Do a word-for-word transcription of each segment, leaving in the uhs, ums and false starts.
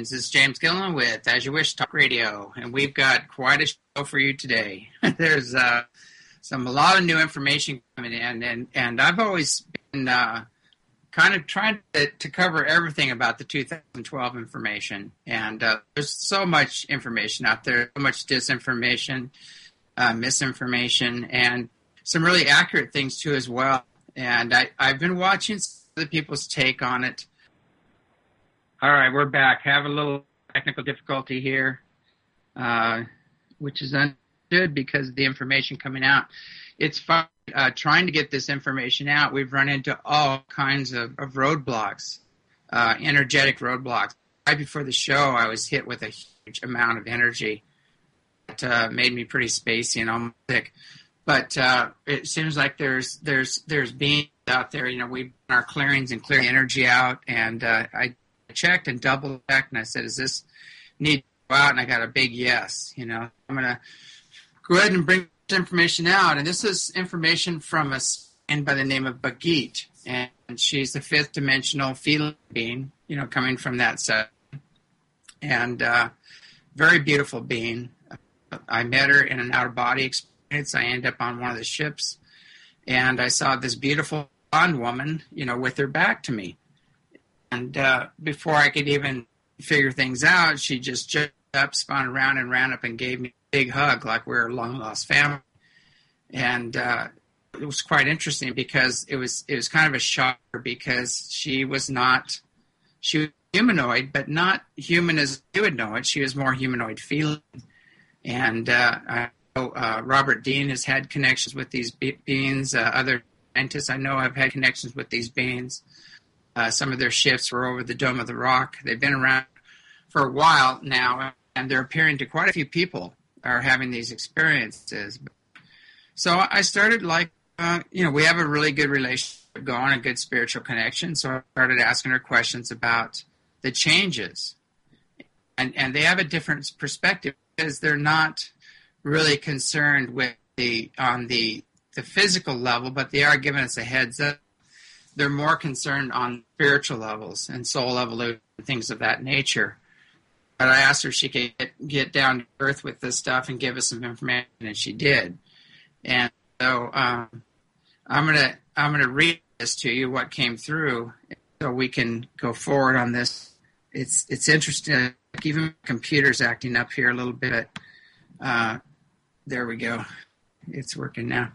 This is James Gillen with As You Wish Talk Radio, and we've got quite a show for you today. There's uh, some a lot of new information coming in, and, and I've always been uh, kind of trying to, to cover everything about the two thousand twelve information, and uh, there's so much information out there, so much disinformation, uh, misinformation, and some really accurate things too as well. And I, I've been watching other people's take on it. All right, we're back. Have a little technical difficulty here, uh, which is understood because of the information coming out. It's fun uh, trying to get this information out. We've run into all kinds of, of roadblocks, uh, energetic roadblocks. Right before the show, I was hit with a huge amount of energy that uh, made me pretty spacey and almost sick. But uh, it seems like there's there's there's beings out there. You know, we've done our clearings and clearing energy out, and uh, I checked and double checked, and I said, "Does this need to go out?" And I got a big yes. You know, I'm gonna go ahead and bring this information out, and this is information from a saint by the name of Bagit, and she's the fifth dimensional feline being. You know, coming from that set, and uh, very beautiful being. I met her in an outer body experience. I ended up on one of the ships, and I saw this beautiful blonde woman, you know, with her back to me. And uh, before I could even figure things out, she just jumped up, spun around, and ran up and gave me a big hug like we were a long-lost family. And uh, it was quite interesting because it was it was kind of a shocker because she was not, she was humanoid, but not human as you would know it. She was more humanoid feeling. And uh, I Uh, Robert Dean has had connections with these be- beings. Uh, other scientists I know have had connections with these beings. Uh, some of their ships were over the Dome of the Rock. They've been around for a while now, and they're appearing to quite a few people are having these experiences. So I started like, uh, you know, we have a really good relationship going, a good spiritual connection. So I started asking her questions about the changes. And, and they have a different perspective because they're not really concerned with the on the the physical level, but they are giving us a heads up. They're more concerned on spiritual levels and soul evolution, things of that nature. But I asked her if she could get, get down to earth with this stuff and give us some information, and she did. And so um, I'm gonna I'm gonna read this to you, what came through, so we can go forward on this. It's it's interesting. Even my computer's acting up here a little bit. Uh, There we go. It's working now.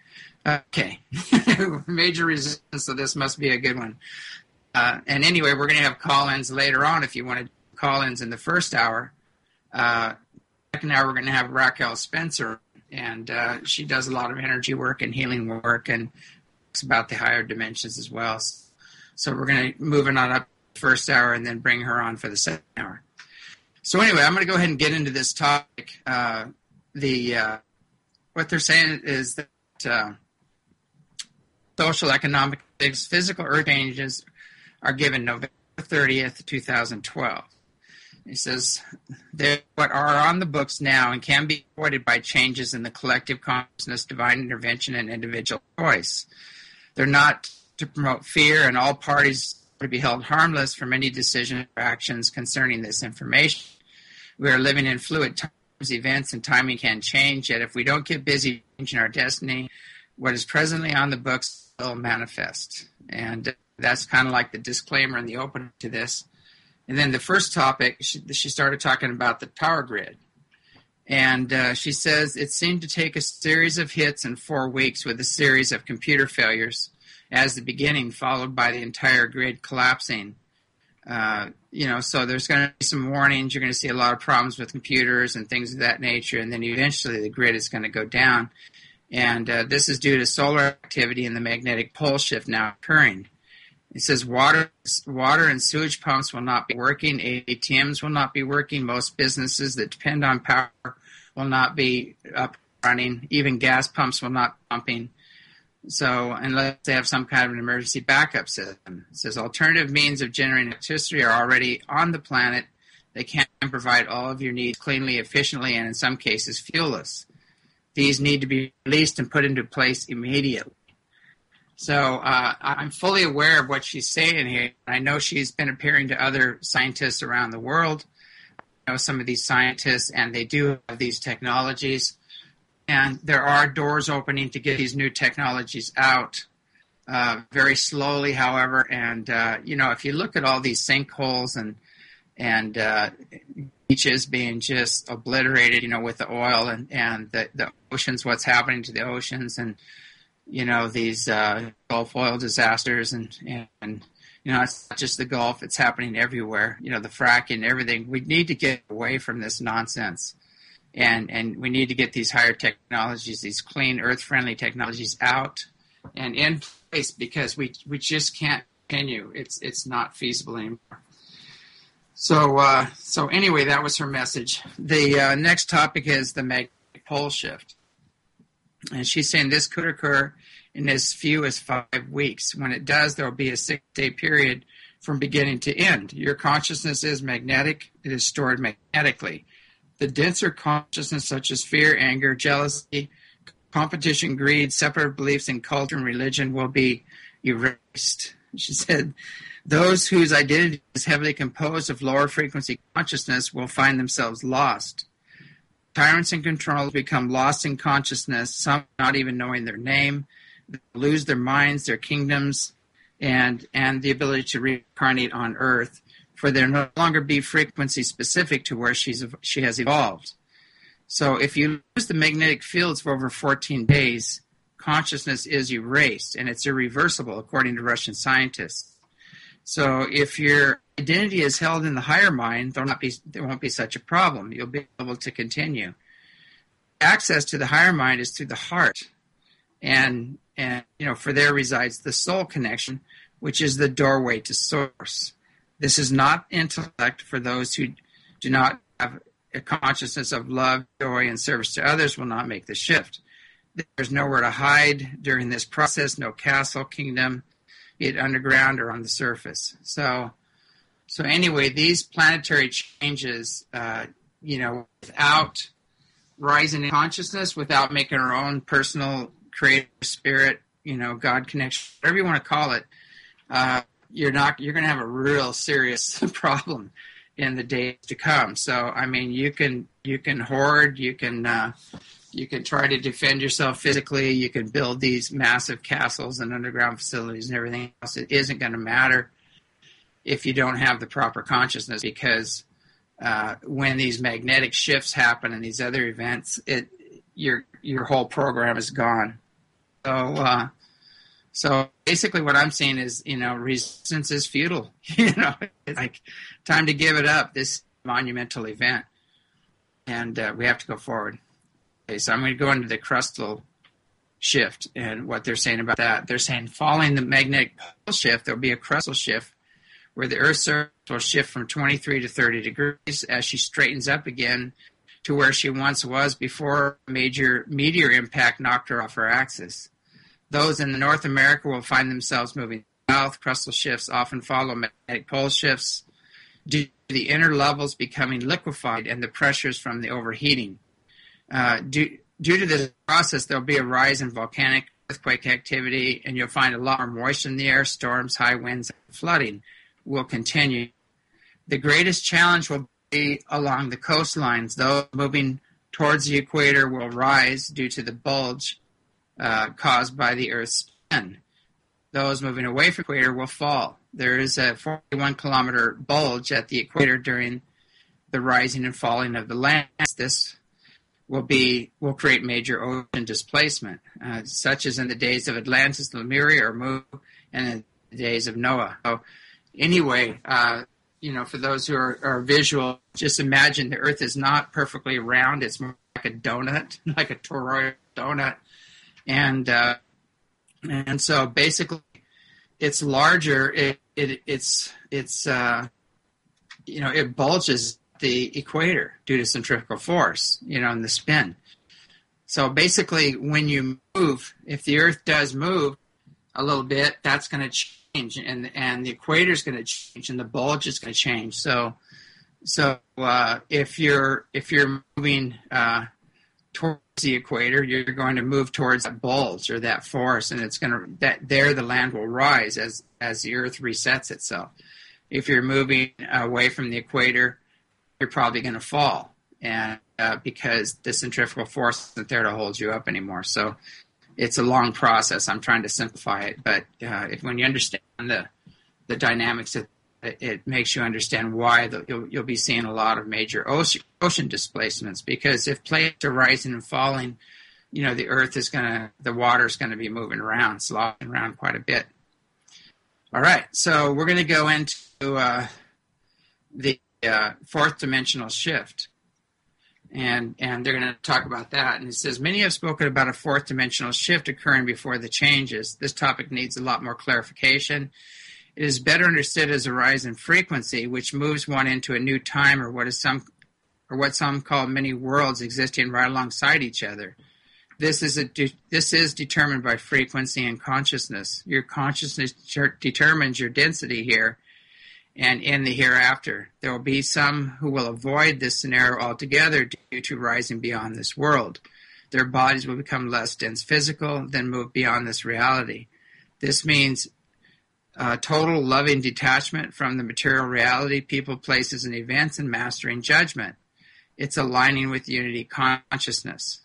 Okay. Major resistance, so this must be a good one. Uh, and anyway, we're going to have call-ins later on if you want to do call-ins in the first hour. Uh, second hour, we're going to have Raquel Spencer, and uh, she does a lot of energy work and healing work and talks about the higher dimensions as well. So we're going to move it on up the first hour and then bring her on for the second hour. So anyway, I'm going to go ahead and get into this topic. Uh, The uh, what they're saying is that uh, social, economic, physical earth changes are given November thirtieth, twenty twelve. He says they're what are on the books now and can be avoided by changes in the collective consciousness, divine intervention, and individual choice. They're not to promote fear, and all parties are to be held harmless from any decision or actions concerning this information. We are living in fluid times. Events and timing can change, yet if we don't get busy changing our destiny, what is presently on the books will manifest. And that's kind of like the disclaimer and the opening to this. And then the first topic, she, she started talking about the power grid. And uh, she says it seemed to take a series of hits in four weeks with a series of computer failures as the beginning, followed by the entire grid collapsing. Uh, you know, so there's going to be some warnings. You're going to see a lot of problems with computers and things of that nature, and then eventually the grid is going to go down. And uh, this is due to solar activity and the magnetic pole shift now occurring. It says water, water and sewage pumps will not be working. A T Ms will not be working. Most businesses that depend on power will not be up and running. Even gas pumps will not be pumping. So unless they have some kind of an emergency backup system. It says alternative means of generating electricity are already on the planet. They can provide all of your needs cleanly, efficiently, and in some cases fuelless. These need to be released and put into place immediately. So uh, I'm fully aware of what she's saying here. I know she's been appearing to other scientists around the world. I know some of these scientists, and they do have these technologies. And there are doors opening to get these new technologies out uh, very slowly, however. And, uh, you know, if you look at all these sinkholes and and uh, beaches being just obliterated, you know, with the oil and, and the, the oceans, what's happening to the oceans, and, you know, these uh, Gulf oil disasters, and, and, and, you know, it's not just the Gulf, it's happening everywhere, you know, the fracking, everything. We need to get away from this nonsense. And and we need to get these higher technologies, these clean, earth-friendly technologies out and in place, because we we just can't continue. It's it's not feasible anymore. So uh, so anyway, that was her message. The uh, next topic is the magnetic pole shift, and she's saying this could occur in as few as five weeks. When it does, there will be a six-day period from beginning to end. Your consciousness is magnetic; it is stored magnetically. The denser consciousness, such as fear, anger, jealousy, competition, greed, separate beliefs in culture and religion, will be erased. She said, those whose identity is heavily composed of lower frequency consciousness will find themselves lost. Tyrants and controllers become lost in consciousness, some not even knowing their name. They lose their minds, their kingdoms, and, and the ability to reincarnate on Earth, for there no longer be frequency specific to where she's she has evolved. So if you lose the magnetic fields for over fourteen days, consciousness is erased, and it's irreversible, according to Russian scientists. So if your identity is held in the higher mind, there, not be, there won't be such a problem. You'll be able to continue. Access to the higher mind is through the heart, and and you know, for there resides the soul connection, which is the doorway to source. This is not intellect for those who do not have a consciousness of love, joy, and service to others will not make the shift. There's nowhere to hide during this process, no castle, kingdom, be it underground or on the surface. So, so anyway, these planetary changes, uh, you know, without rising in consciousness, without making our own personal creative spirit, you know, God connection, whatever you want to call it, uh, you're not you're going to have a real serious problem in the days to come. So I mean, you can you can hoard, you can uh, you can try to defend yourself physically, you can build these massive castles and underground facilities and everything else. It isn't going to matter if you don't have the proper consciousness, because uh, when these magnetic shifts happen and these other events, it your your whole program is gone. So. Uh, So basically what I'm saying is, you know, resistance is futile. You know, it's like time to give it up, this monumental event. And uh, we have to go forward. Okay, so I'm going to go into the crustal shift and what they're saying about that. They're saying following the magnetic pole shift, there'll be a crustal shift where the Earth's surface will shift from twenty-three to thirty degrees as she straightens up again to where she once was before a major meteor impact knocked her off her axis. Those in North America will find themselves moving south. Crustal shifts often follow magnetic pole shifts due to the inner levels becoming liquefied and the pressures from the overheating. Uh, due, due to this process, there will be a rise in volcanic earthquake activity, and you'll find a lot more moisture in the air. Storms, high winds, and flooding will continue. The greatest challenge will be along the coastlines. Those moving towards the equator will rise due to the bulge Uh, caused by the Earth's spin. Those moving away from the equator will fall. There is a forty-one kilometer bulge at the equator during the rising and falling of the land. This will be will create major ocean displacement, uh, such as in the days of Atlantis, Lemuria, or Mu, and in the days of Noah. So, anyway, uh, you know, for those who are, are visual, just imagine the Earth is not perfectly round; it's more like a donut, like a toroidal donut. And uh, and so basically, it's larger. It, it it's it's uh, you know, it bulges the equator due to centrifugal force, you know, and the spin. So basically, when you move, if the Earth does move a little bit, that's going to change, and and the equator is going to change, and the bulge is going to change. So so uh, if you're if you're moving uh, towards the equator, you're going to move towards that bulge or that force, and it's going to that there the land will rise as as the Earth resets itself. If you're moving away from the equator, you're probably going to fall, and uh, because the centrifugal force isn't there to hold you up anymore. So it's a long process. I'm trying to simplify it, but uh, if when you understand the the dynamics of it, it makes you understand why the, you'll, you'll be seeing a lot of major ocean, ocean displacements, because if plates are rising and falling, you know, the Earth is going to, the water is going to be moving around, sloshing around quite a bit. All right, so we're going to go into uh, the uh, fourth dimensional shift, and and they're going to talk about that. And it says, many have spoken about a fourth dimensional shift occurring before the changes. This topic needs a lot more clarification. It is better understood as a rise in frequency, which moves one into a new time, or what is some, or what some call many worlds existing right alongside each other. This is a de- this is determined by frequency and consciousness. Your consciousness ter- determines your density here and in the hereafter. There will be some who will avoid this scenario altogether due to rising beyond this world. Their bodies will become less dense physical, then move beyond this reality. This means Uh, total loving detachment from the material reality, people, places, and events, and mastering judgment. It's aligning with unity consciousness.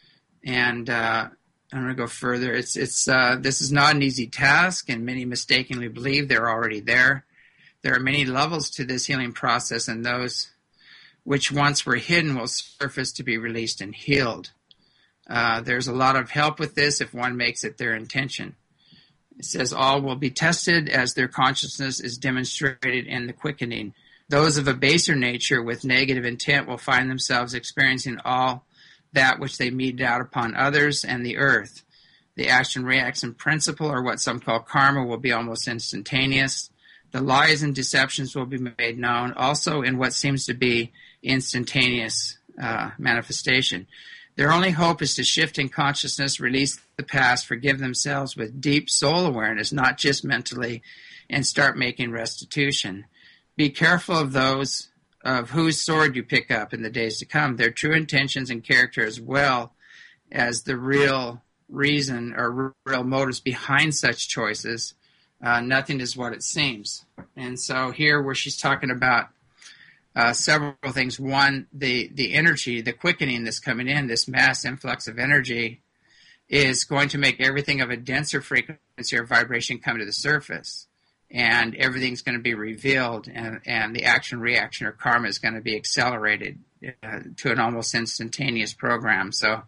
And uh, I'm going to go further. It's it's uh, this is not an easy task, and many mistakenly believe they're already there. There are many levels to this healing process, and those which once were hidden will surface to be released and healed. Uh, there's a lot of help with this if one makes it their intention. It says all will be tested as their consciousness is demonstrated in the quickening. Those of a baser nature with negative intent will find themselves experiencing all that which they meted out upon others and the earth. The action-reaction principle, or what some call karma, will be almost instantaneous. The lies and deceptions will be made known, also in what seems to be instantaneous uh, manifestation. Their only hope is to shift in consciousness, release the past, forgive themselves with deep soul awareness, not just mentally, and start making restitution. Be careful of those of whose sword you pick up in the days to come, their true intentions and character, as well as the real reason or real motives behind such choices. Uh, nothing is what it seems. And so here where she's talking about Uh, several things. One, the, the energy, the quickening that's coming in, this mass influx of energy is going to make everything of a denser frequency or vibration come to the surface. And everything's going to be revealed, and, and the action, reaction, or karma is going to be accelerated uh, to an almost instantaneous program. So,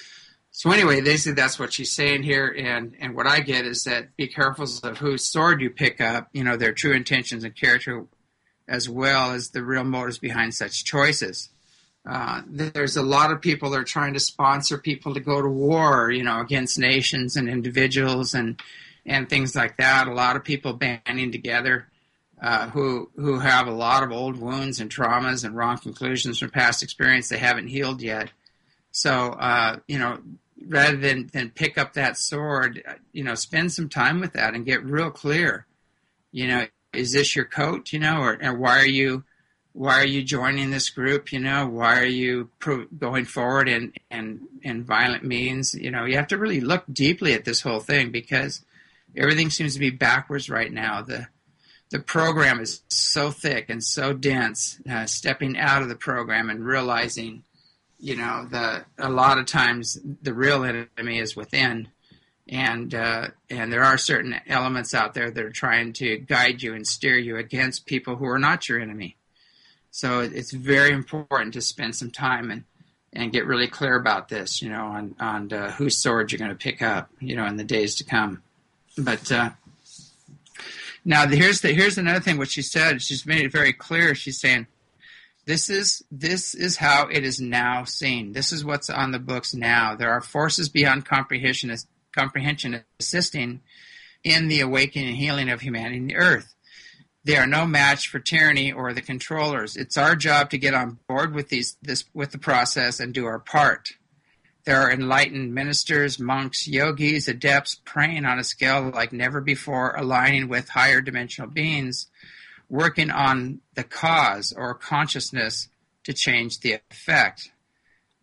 so anyway, they said that's what she's saying here. And, and what I get is that be careful of whose sword you pick up, you know, their true intentions and character, as well as the real motives behind such choices. Uh, there's a lot of people that are trying to sponsor people to go to war, you know, against nations and individuals and and things like that. A lot of people banding together uh, who who have a lot of old wounds and traumas and wrong conclusions from past experience they haven't healed yet. So, uh, you know, rather than, than pick up that sword, you know, spend some time with that and get real clear, you know, is this your coat, you know, or, or why are you, why are you joining this group, you know, why are you pro- going forward in, in, in violent means? You know, you have to really look deeply at this whole thing because everything seems to be backwards right now. The, the program is so thick and so dense, uh, stepping out of the program and realizing, you know, the, a lot of times the real enemy is within. And uh, and there are certain elements out there that are trying to guide you and steer you against people who are not your enemy. So it's very important to spend some time and, and get really clear about this, you know, on, on uh, whose sword you're going to pick up, you know, in the days to come. But uh, now here's the here's another thing what she said. She's made it very clear. She's saying, This is this is how it is now seen. This is what's on the books now. There are forces beyond comprehension comprehension assisting in the awakening and healing of humanity and the earth. They are no match for tyranny or the controllers. It's our job to get on board with these this with the process and do our part. There are enlightened ministers, monks, yogis, adepts praying on a scale like never before, aligning with higher dimensional beings, working on the cause or consciousness to change the effect.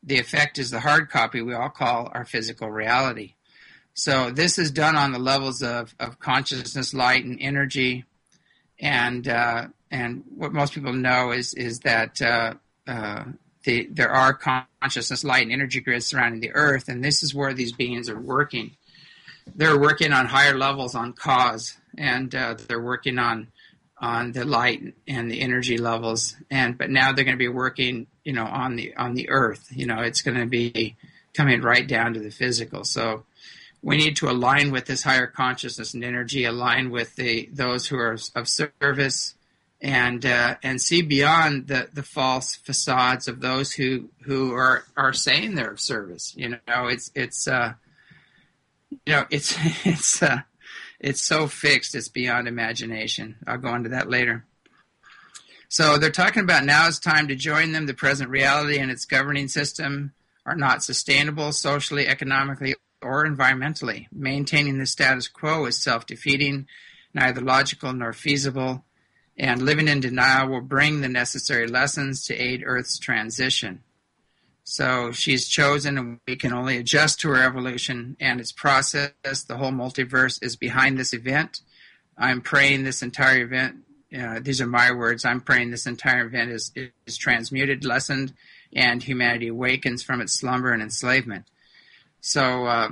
the effect is the hard copy we all call our physical reality. So this is done on the levels of, of consciousness, light, and energy. And uh, and what most people know is is that uh, uh, the, there are consciousness, light, and energy grids surrounding the Earth, and this is where these beings are working. They're working on higher levels on cause, and uh, they're working on on the light and the energy levels. And but now they're going to be working, you know, on the on the Earth. You know, it's going to be coming right down to the physical. So we need to align with this higher consciousness and energy, align with the those who are of service, and uh, and see beyond the, the false facades of those who, who are, are saying they're of service. You know, it's it's uh, you know it's it's uh, it's so fixed it's beyond imagination. I'll go into that later. So they're talking about now is time to join them. The present reality and its governing system are not sustainable socially, economically, or environmentally. Maintaining the status quo is self-defeating, neither logical nor feasible, and living in denial will bring the necessary lessons to aid Earth's transition. So she's chosen, and we can only adjust to her evolution and its process. The whole multiverse is behind this event. I'm praying this entire event, uh, these are my words, I'm praying this entire event is, is transmuted, lessened, and humanity awakens from its slumber and enslavement. So uh,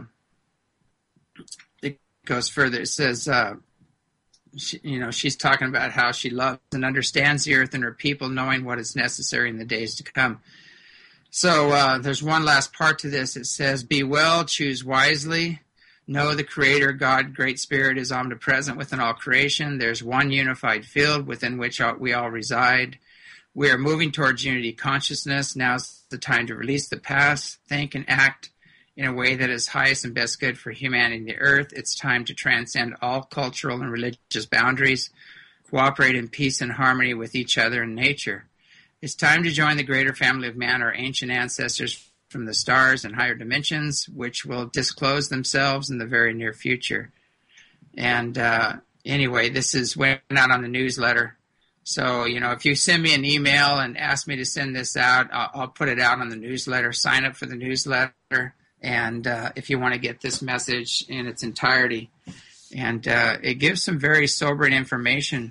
it goes further. It says, uh, she, you know, she's talking about how she loves and understands the earth and her people, knowing what is necessary in the days to come. So uh, there's one last part to this. It says, be well, choose wisely. Know the Creator, God, Great Spirit, is omnipresent within all creation. There's one unified field within which we all reside. We are moving towards unity consciousness. Now's the time to release the past, think, and act in a way that is highest and best good for humanity and the earth. It's time to transcend all cultural and religious boundaries, cooperate in peace and harmony with each other and nature. It's time to join the greater family of man, our ancient ancestors from the stars and higher dimensions, which will disclose themselves in the very near future. And uh, anyway, this is went out on the newsletter. So, you know, if you send me an email and ask me to send this out, I'll, I'll put it out on the newsletter. Sign up for the newsletter. And uh, if you want to get this message in its entirety, and uh, it gives some very sobering information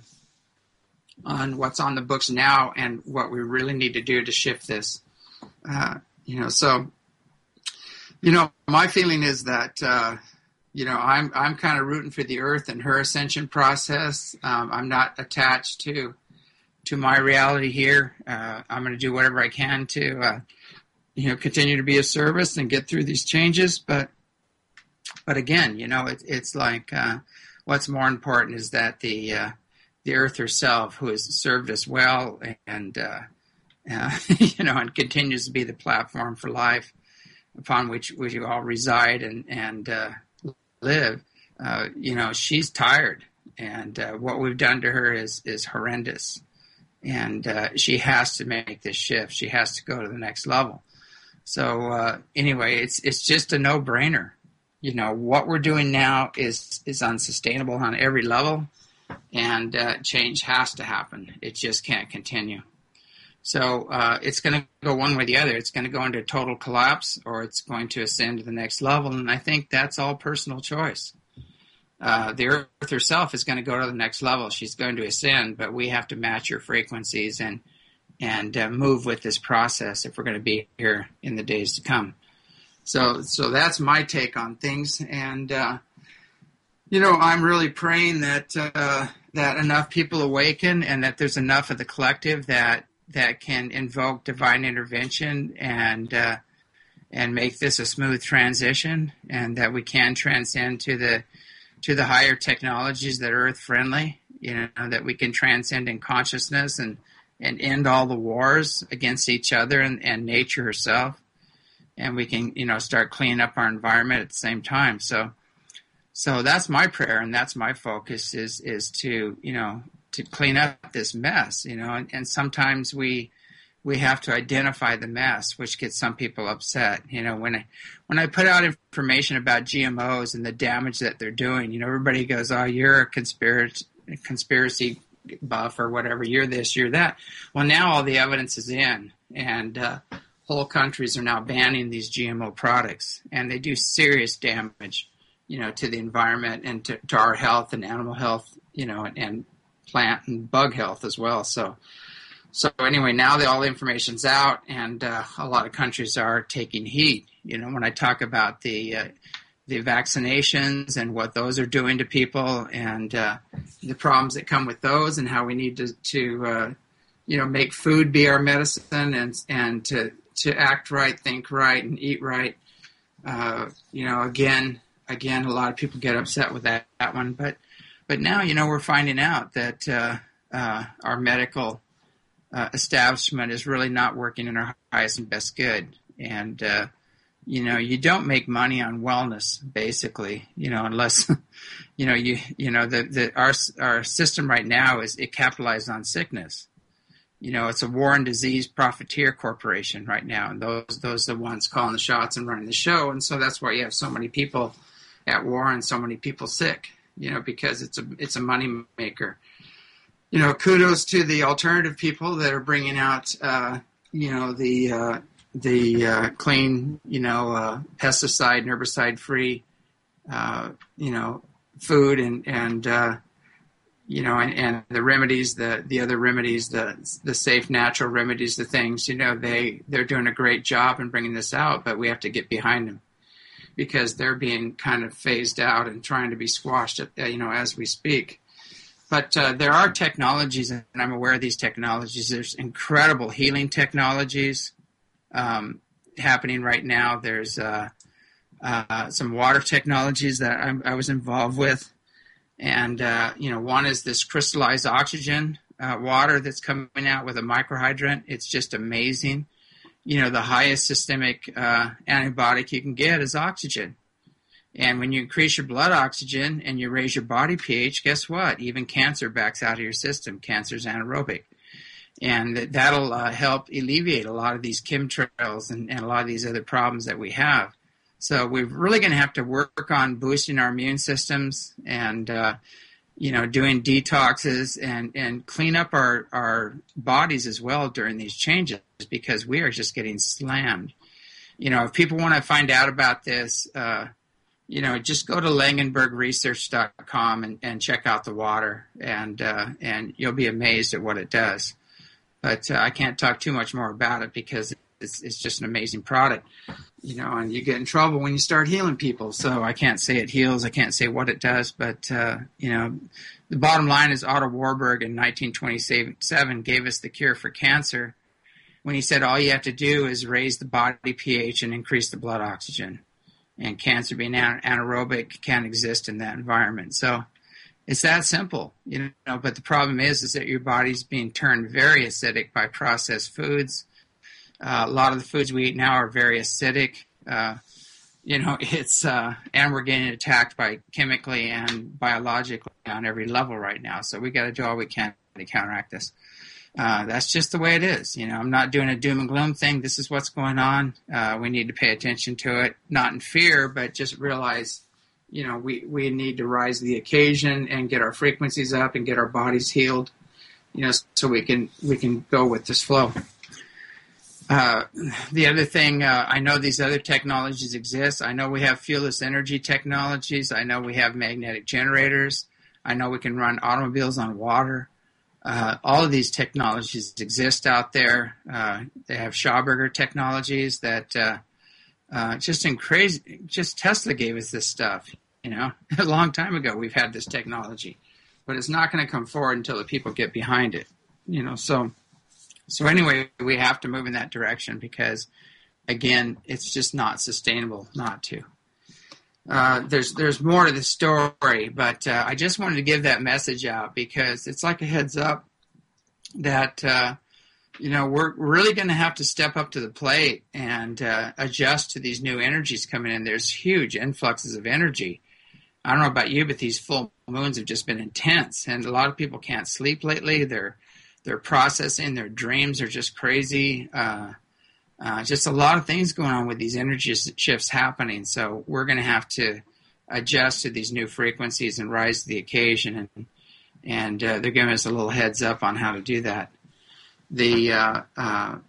on what's on the books now and what we really need to do to shift this. Uh, you know, so, you know, my feeling is that, uh, you know, I'm I'm kind of rooting for the earth and her ascension process. Um, I'm not attached to to my reality here. Uh, I'm going to do whatever I can to uh, you know, continue to be of service and get through these changes. But, but again, you know, it, it's like uh, what's more important is that the uh, the earth herself, who has served us well and uh, uh, you know, and continues to be the platform for life upon which we all reside and and uh, live. Uh, you know, she's tired, and uh, what we've done to her is is horrendous, and uh, she has to make this shift. She has to go to the next level. So uh, anyway, it's it's just a no-brainer. You know, what we're doing now is is unsustainable on every level, and uh, change has to happen. It just can't continue. So uh, it's going to go one way or the other. It's going to go into total collapse, or it's going to ascend to the next level, and I think that's all personal choice. Uh, the earth herself is going to go to the next level. She's going to ascend, but we have to match her frequencies and and uh, move with this process if we're going to be here in the days to come. So so that's my take on things. And, uh, you know, I'm really praying that uh, that enough people awaken and that there's enough of the collective that that can invoke divine intervention and uh, and make this a smooth transition, and that we can transcend to the to the higher technologies that are earth-friendly, you know, that we can transcend in consciousness and and end all the wars against each other and, and nature herself. And we can, you know, start cleaning up our environment at the same time. So, so that's my prayer, and that's my focus is is to, you know, to clean up this mess, you know. And, and sometimes we we have to identify the mess, which gets some people upset. You know, when I when I put out information about G M Os and the damage that they're doing, you know, everybody goes, "Oh, you're a conspiracy conspiracy buff or whatever. You're this, you're that." Well, now all the evidence is in, and uh, whole countries are now banning these G M O products, and they do serious damage, you know, to the environment and to, to our health and animal health, you know, and, and plant and bug health as well. So, so anyway, now that all the information's out, and uh, a lot of countries are taking heed. You know, when I talk about the uh, the vaccinations and what those are doing to people, and uh, the problems that come with those, and how we need to, to uh, you know, make food be our medicine, and and to to act right, think right, and eat right. Uh, you know, again, again, a lot of people get upset with that, that one, but but now, you know, we're finding out that uh, uh, our medical uh, establishment is really not working in our highest and best good, and uh, you know, you don't make money on wellness, basically, you know, unless, you know, you, you know, the, the, our, our system right now is, it capitalizes on sickness. You know, it's a war and disease profiteer corporation right now. And those, those are the ones calling the shots and running the show. And so that's why you have so many people at war and so many people sick, you know, because it's a, it's a money maker. You know, kudos to the alternative people that are bringing out, uh, you know, the, uh, the uh, clean, you know, uh, pesticide and herbicide-free, uh, you know, food and, and uh, you know, and, and the remedies, the, the other remedies, the the safe, natural remedies, the things, you know, they, they're doing a great job in bringing this out, but we have to get behind them because they're being kind of phased out and trying to be squashed, at, you know, as we speak. But uh, there are technologies, and I'm aware of these technologies. There's incredible healing technologies Um, happening right now. There's uh, uh, some water technologies that I, I was involved with, and uh, you know, one is this crystallized oxygen uh, water that's coming out with a microhydrant. It's just amazing. You know, the highest systemic uh, antibiotic you can get is oxygen, and when you increase your blood oxygen and you raise your body pH, guess what? Even cancer backs out of your system. Cancer is anaerobic. And that'll uh, help alleviate a lot of these chemtrails and, and a lot of these other problems that we have. So we're really going to have to work on boosting our immune systems and, uh, you know, doing detoxes and, and clean up our, our bodies as well during these changes, because we are just getting slammed. You know, if people want to find out about this, uh, you know, just go to langenberg research dot com and, and check out the water, and uh, and you'll be amazed at what it does. But uh, I can't talk too much more about it because it's, it's just an amazing product, you know, and you get in trouble when you start healing people. So I can't say it heals. I can't say what it does. But, uh, you know, the bottom line is Otto Warburg in nineteen twenty-seven gave us the cure for cancer when he said all you have to do is raise the body pH and increase the blood oxygen. And cancer being anaerobic can't exist in that environment. So it's that simple, you know, but the problem is, is that your body's being turned very acidic by processed foods. Uh, a lot of the foods we eat now are very acidic. Uh, you know, it's, uh, and we're getting attacked by chemically and biologically on every level right now. So we got to do all we can to counteract this. Uh, that's just the way it is. You know, I'm not doing a doom and gloom thing. This is what's going on. Uh, we need to pay attention to it, not in fear, but just realize, you know, we, we need to rise to the occasion and get our frequencies up and get our bodies healed, you know, so we can we can go with this flow. Uh, the other thing, uh, I know these other technologies exist. I know we have fuelless energy technologies. I know we have magnetic generators. I know we can run automobiles on water. Uh, all of these technologies exist out there. Uh, they have Schauberger technologies that uh, uh, just in crazy. Just Tesla gave us this stuff. You know, a long time ago we've had this technology, but it's not going to come forward until the people get behind it. You know, so so anyway, we have to move in that direction because, again, it's just not sustainable not to. Uh, there's there's more to the story, but uh, I just wanted to give that message out because it's like a heads up that uh, you know we're really going to have to step up to the plate and uh, adjust to these new energies coming in. There's huge influxes of energy. I don't know about you, but these full moons have just been intense, and a lot of people can't sleep lately. They're they're processing. Their dreams are just crazy. Uh, Uh, just a lot of things going on with these energy shifts happening. So we're going to have to adjust to these new frequencies and rise to the occasion. And, and uh, they're giving us a little heads up on how to do that. The uh, uh,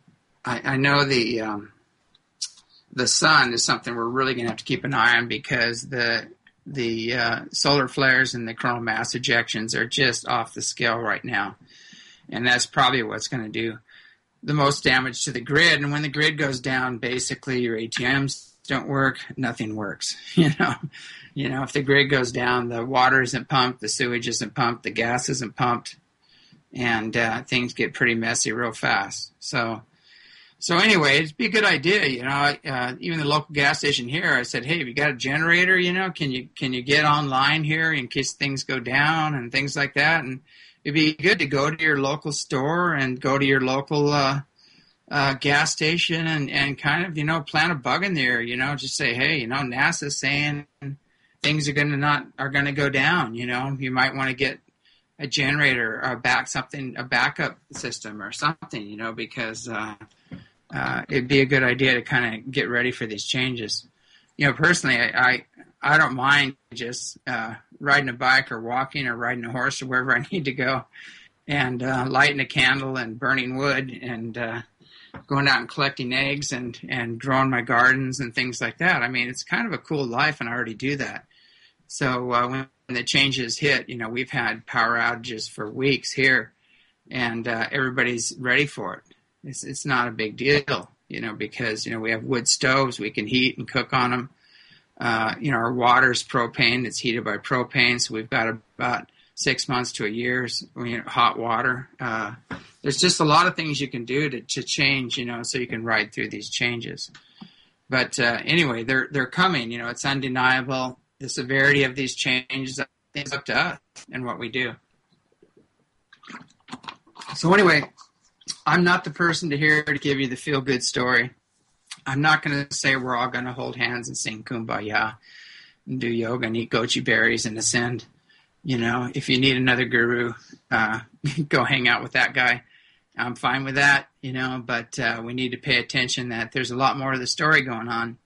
I, I know the um, the sun is something we're really going to have to keep an eye on, because the the uh, solar flares and the coronal mass ejections are just off the scale right now, and that's probably what's going to do the most damage to the grid. And when the grid goes down, basically your A T Ms don't work, nothing works. You know, you know, if the grid goes down, the water isn't pumped, the sewage isn't pumped, the gas isn't pumped, and uh, things get pretty messy real fast. So, so anyway, it'd be a good idea. You know, uh, even the local gas station here, I said, hey, have you got a generator? You know, can you can you get online here in case things go down and things like that? And it'd be good to go to your local store and go to your local uh, uh, gas station and, and kind of, you know, plant a bug in there, you know, just say, hey, you know, NASA's saying things are going to not, are going to go down, you know, you might want to get a generator or back something, a backup system or something, you know, because uh, uh, it'd be a good idea to kind of get ready for these changes. You know, personally, I, I, I don't mind just uh, riding a bike or walking or riding a horse or wherever I need to go, and uh, lighting a candle and burning wood and uh, going out and collecting eggs and, and growing my gardens and things like that. I mean, it's kind of a cool life, and I already do that. So uh, when the changes hit, you know, we've had power outages for weeks here, and uh, everybody's ready for it. It's, it's not a big deal, you know, because, you know, we have wood stoves, we can heat and cook on them. Uh, you know, our water's propane. It's heated by propane, so we've got about six months to a year's you know, hot water. Uh, there's just a lot of things you can do to, to change, you know, so you can ride through these changes. But uh, anyway, they're they're coming. You know, it's undeniable. The severity of these changes is up to us and what we do. So anyway, I'm not the person to here to give you the feel-good story. I'm not going to say we're all going to hold hands and sing Kumbaya and do yoga and eat goji berries and ascend. You know, if you need another guru, uh, go hang out with that guy. I'm fine with that, you know, but uh, we need to pay attention that there's a lot more to the story going on.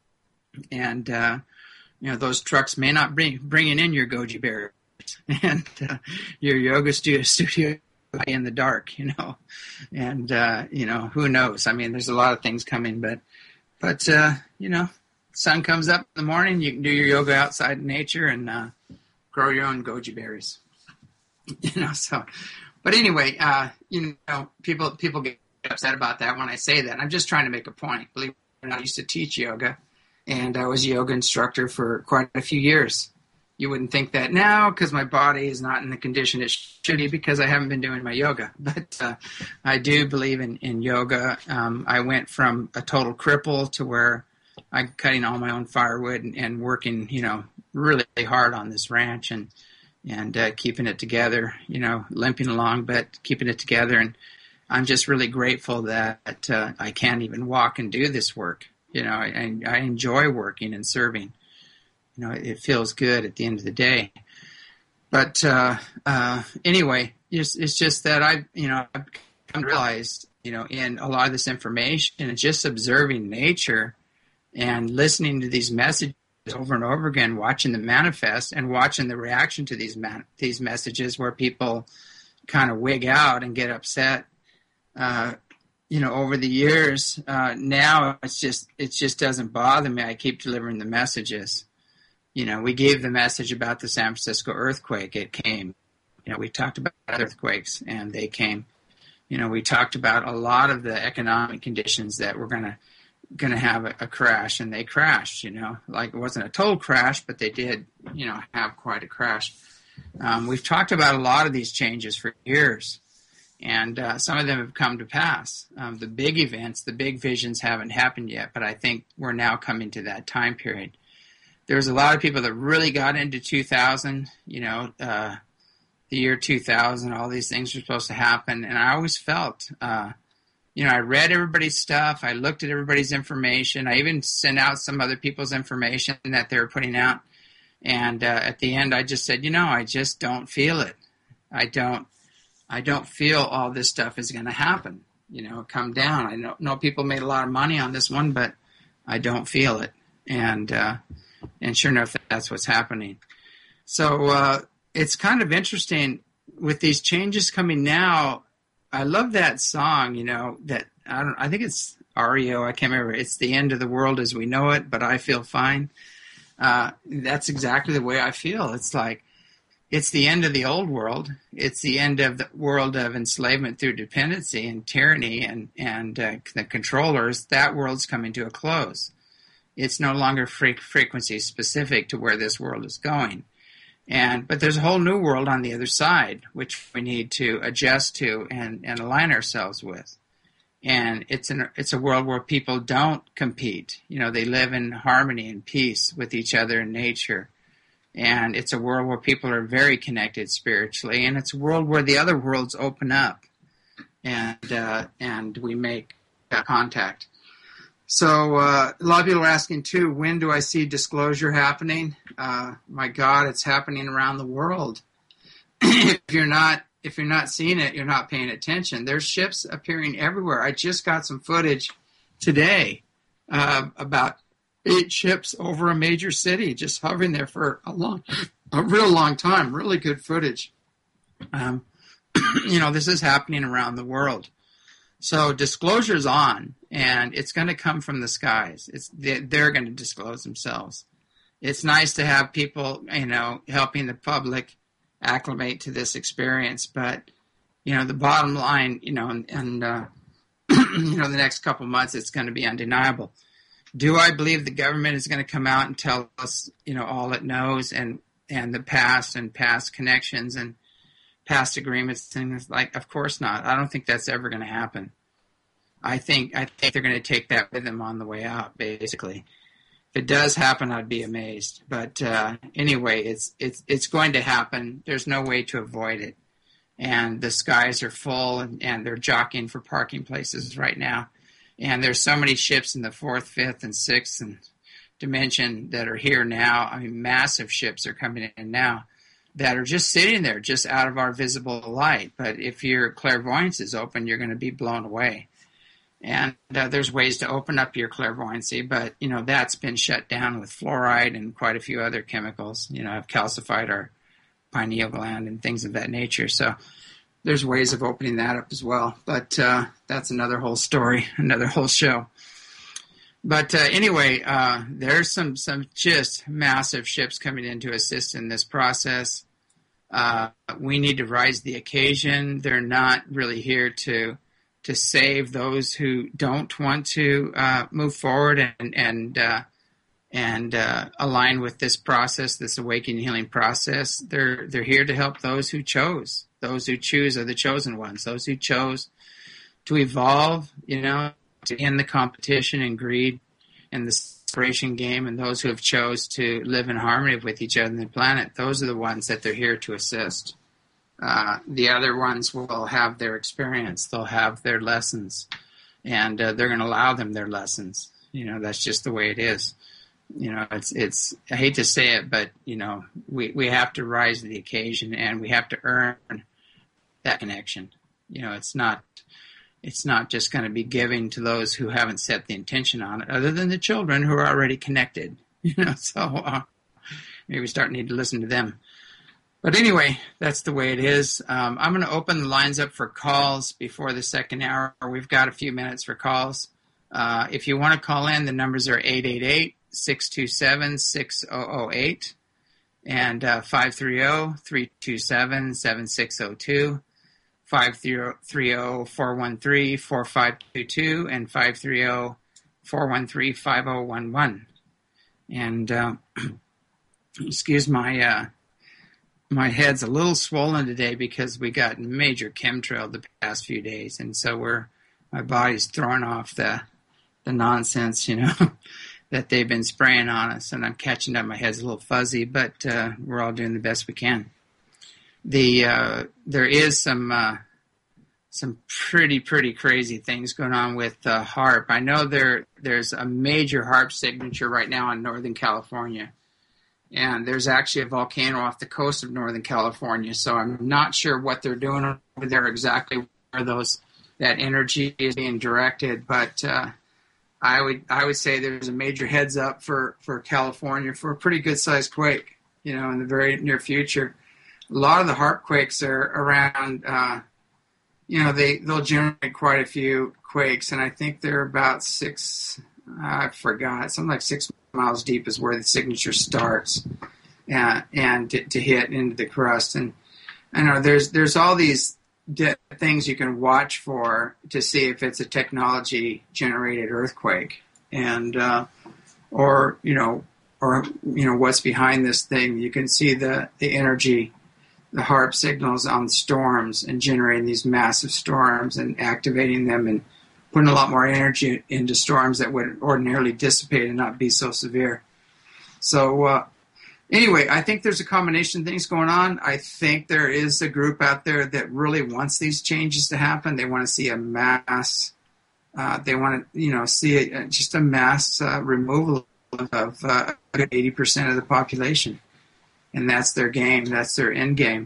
And, uh, you know, those trucks may not bring bringing in your goji berries and uh, your yoga studio, studio in the dark, you know, and, uh, you know, who knows? I mean, there's a lot of things coming, but, but, uh, you know, sun comes up in the morning, you can do your yoga outside in nature and, uh, grow your own goji berries, you know, so, but anyway, uh, you know, people, people get upset about that when I say that. I'm just trying to make a point. Believe it or not, I used to teach yoga, and I was a yoga instructor for quite a few years. You wouldn't think that now because my body is not in the condition it should be because I haven't been doing my yoga. But uh, I do believe in, in yoga. Um, I went from a total cripple to where I'm cutting all my own firewood and, and working, you know, really hard on this ranch and and uh, keeping it together, you know, limping along, but keeping it together. And I'm just really grateful that uh, I can't even walk and do this work. You know, I, I enjoy working and serving. You know, it feels good at the end of the day. But uh, uh, anyway, it's, it's just that I, you know, I've come to realize, you know, in a lot of this information and just observing nature and listening to these messages over and over again, watching them manifest and watching the reaction to these man- these messages where people kind of wig out and get upset. Uh, you know, over the years, uh, now it's just it just doesn't bother me. I keep delivering the messages. You know, we gave the message about the San Francisco earthquake. It came. You know, we talked about earthquakes, and they came. You know, we talked about a lot of the economic conditions that we're going to going to have a, a crash, and they crashed. You know, like it wasn't a total crash, but they did, you know, have quite a crash. Um, we've talked about a lot of these changes for years, and uh, some of them have come to pass. Um, the big events, the big visions haven't happened yet, but I think we're now coming to that time period. There's a lot of people that really got into two thousand, you know, uh, the year two thousand, all these things were supposed to happen. And I always felt, uh, you know, I read everybody's stuff. I looked at everybody's information. I even sent out some other people's information that they were putting out. And uh, at the end, I just said, you know, I just don't feel it. I don't, I don't feel all this stuff is going to happen, you know, come down. I know, know people made a lot of money on this one, but I don't feel it. And, uh, And sure enough, that's what's happening. So uh, it's kind of interesting with these changes coming now. I love that song, you know, that I don't. I think it's R E O. I can't remember. It's the end of the world as we know it, but I feel fine. Uh, that's exactly the way I feel. It's like it's the end of the old world. It's the end of the world of enslavement through dependency and tyranny and and uh, the controllers. That world's coming to a close. It's no longer fre- frequency specific to where this world is going. And but there's a whole new world on the other side, which we need to adjust to and, and align ourselves with. And it's an it's a world where people don't compete. You know, they live in harmony and peace with each other in nature. And it's a world where people are very connected spiritually. And it's a world where the other worlds open up, and uh, and we make that contact. So uh, a lot of people are asking, too, when do I see disclosure happening? Uh, my God, it's happening around the world. if you're not if you're not seeing it, you're not paying attention. There's ships appearing everywhere. I just got some footage today uh, about eight ships over a major city just hovering there for a long, a real long time. Really good footage. Um, you know, this is happening around the world. So disclosure's on, and it's going to come from the skies. It's they're going to disclose themselves. It's nice to have people, you know, helping the public acclimate to this experience. But, you know, the bottom line, you know, and, and uh, you know, the next couple months, it's going to be undeniable. Do I believe the government is going to come out and tell us, you know, all it knows and, and the past and past connections and past agreements, things like, of course not. I don't think that's ever going to happen. I think I think they're going to take that with them on the way out, basically. If it does happen, I'd be amazed. But uh, anyway, it's it's it's going to happen. There's no way to avoid it. And the skies are full, and, and they're jockeying for parking places right now. And there's so many ships in the fourth, fifth, and sixth and dimension that are here now. I mean, massive ships are coming in now that are just sitting there, just out of our visible light. But if your clairvoyance is open, you're going to be blown away. And uh, there's ways to open up your clairvoyancy, but, you know, that's been shut down with fluoride and quite a few other chemicals, you know, have calcified our pineal gland and things of that nature. So there's ways of opening that up as well. But uh, that's another whole story, another whole show. But uh, anyway, uh, there's some, some just massive ships coming in to assist in this process. Uh, we need to rise to the occasion. They're not really here to to save those who don't want to uh, move forward and and uh, and uh, align with this process, this awakening healing process. They're they're here to help those who chose. Those who choose are the chosen ones. Those who chose to evolve, you know, to end the competition and greed and the separation game, and those who have chose to live in harmony with each other on the planet. Those are the ones that they're here to assist. Uh, the other ones will have their experience. They'll have their lessons, and uh, they're going to allow them their lessons. You know, that's just the way it is. You know, it's, it's, I hate to say it, but, you know, we, we have to rise to the occasion, and we have to earn that connection. You know, it's not, it's not just going to be giving to those who haven't set the intention on it, other than the children who are already connected. You know, so uh, maybe we start need to listen to them. But anyway, that's the way it is. Um, I'm going to open the lines up for calls before the second hour. We've got a few minutes for calls. Uh, if you want to call in, the numbers are eight eight eight, six two seven, six zero zero eight and uh, five three zero, three two seven, seven six zero two, five three zero, four one three, four five two two, and five three zero, four one three, five zero one one. And uh, excuse my... Uh, My head's a little swollen today because we got major chemtrail the past few days, and so we're my body's throwing off the the nonsense, you know, that they've been spraying on us, and I'm catching up. My head's a little fuzzy, but uh, we're all doing the best we can. The uh, there is some uh, some pretty pretty crazy things going on with uh, HAARP. I know there there's a major HAARP signature right now in Northern California. And there's actually a volcano off the coast of Northern California, so I'm not sure what they're doing over there exactly, where those that energy is being directed. But uh, I would I would say there's a major heads up for, for California for a pretty good sized quake, you know, in the very near future. A lot of the HAARP quakes are around uh, you know, they, they'll generate quite a few quakes, and I think they're about six, I forgot, something like six miles deep is where the signature starts, uh, and to, to hit into the crust. And I know there's there's all these de- things you can watch for to see if it's a technology-generated earthquake, and uh, or you know, or you know what's behind this thing. You can see the the energy, the HAARP signals on storms and generating these massive storms and activating them and putting a lot more energy into storms that would ordinarily dissipate and not be so severe. So uh, anyway, I think there's a combination of things going on. I think there is a group out there that really wants these changes to happen. They want to see a mass, uh, they want to, you know, see a, just a mass uh, removal of uh, eighty percent of the population. And that's their game. That's their end game.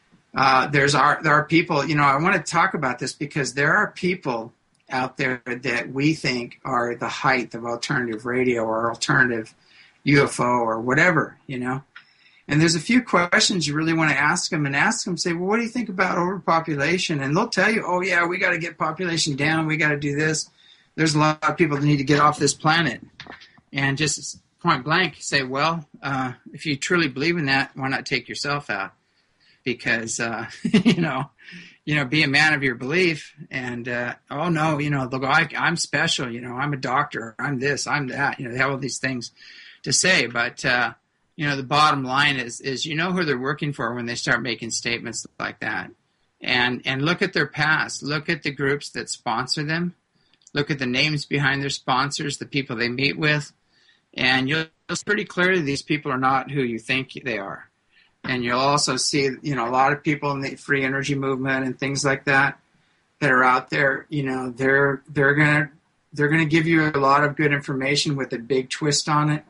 Uh, there's our, there are people, you know, I want to talk about this because there are people out there that we think are the height of alternative radio or alternative U F O or whatever, you know. And there's a few questions you really want to ask them and ask them, say, well, what do you think about overpopulation? And they'll tell you, oh, yeah, we got to get population down. We got to do this. There's a lot of people that need to get off this planet. And just point blank say, well, uh, if you truly believe in that, why not take yourself out? Because, uh, you know, you know, be a man of your belief and, uh, oh, no, you know, they'll go, I, I'm special, you know, I'm a doctor, I'm this, I'm that. You know, they have all these things to say. But, uh, you know, the bottom line is, is you know who they're working for when they start making statements like that. And, and look at their past. Look at the groups that sponsor them. Look at the names behind their sponsors, the people they meet with. And you'll see pretty clearly these people are not who you think they are. And you'll also see, you know, a lot of people in the free energy movement and things like that that are out there, you know, they're they're gonna they're gonna give you a lot of good information with a big twist on it.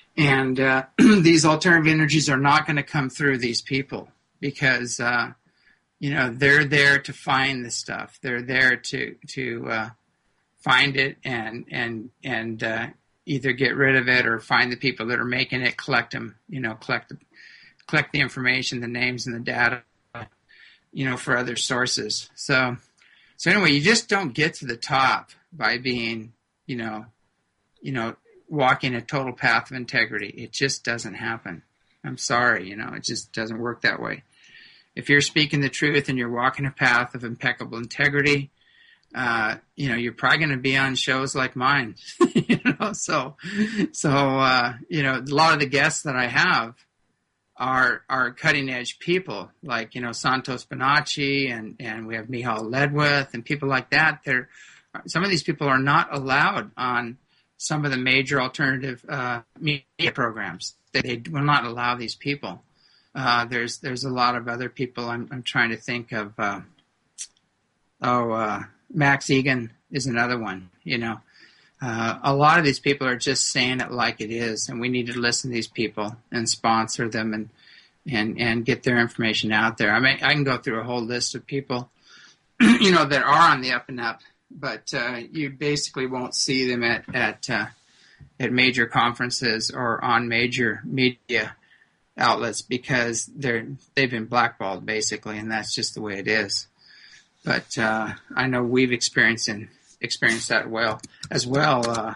And uh, these alternative energies are not going to come through these people because uh, you know they're there to find the stuff. They're there to to uh, find it and and and uh, either get rid of it or find the people that are making it, collect them, you know, collect the, collect the information, the names and the data, you know, for other sources. So, so anyway, you just don't get to the top by being, you know, you know, walking a total path of integrity. It just doesn't happen. I'm sorry, you know, it just doesn't work that way. If you're speaking the truth and you're walking a path of impeccable integrity, Uh, you know, you're probably going to be on shows like mine, you know, so, so, uh, you know, a lot of the guests that I have are, are cutting edge people like, you know, Santos Bonacci and, and we have Michal Ledwith and people like that. They're, some of these people are not allowed on some of the major alternative, uh, media programs. They, they will not allow these people. Uh, there's, there's a lot of other people I'm, I'm trying to think of, uh, oh, uh, Max Egan is another one, you know. Uh, a lot of these people are just saying it like it is, and we need to listen to these people and sponsor them and and, and get their information out there. I mean, I can go through a whole list of people, you know, that are on the up and up, but uh, you basically won't see them at at uh, at major conferences or on major media outlets because they're they've been blackballed basically, and that's just the way it is. But uh, I know we've experienced and experienced that well as well. Uh,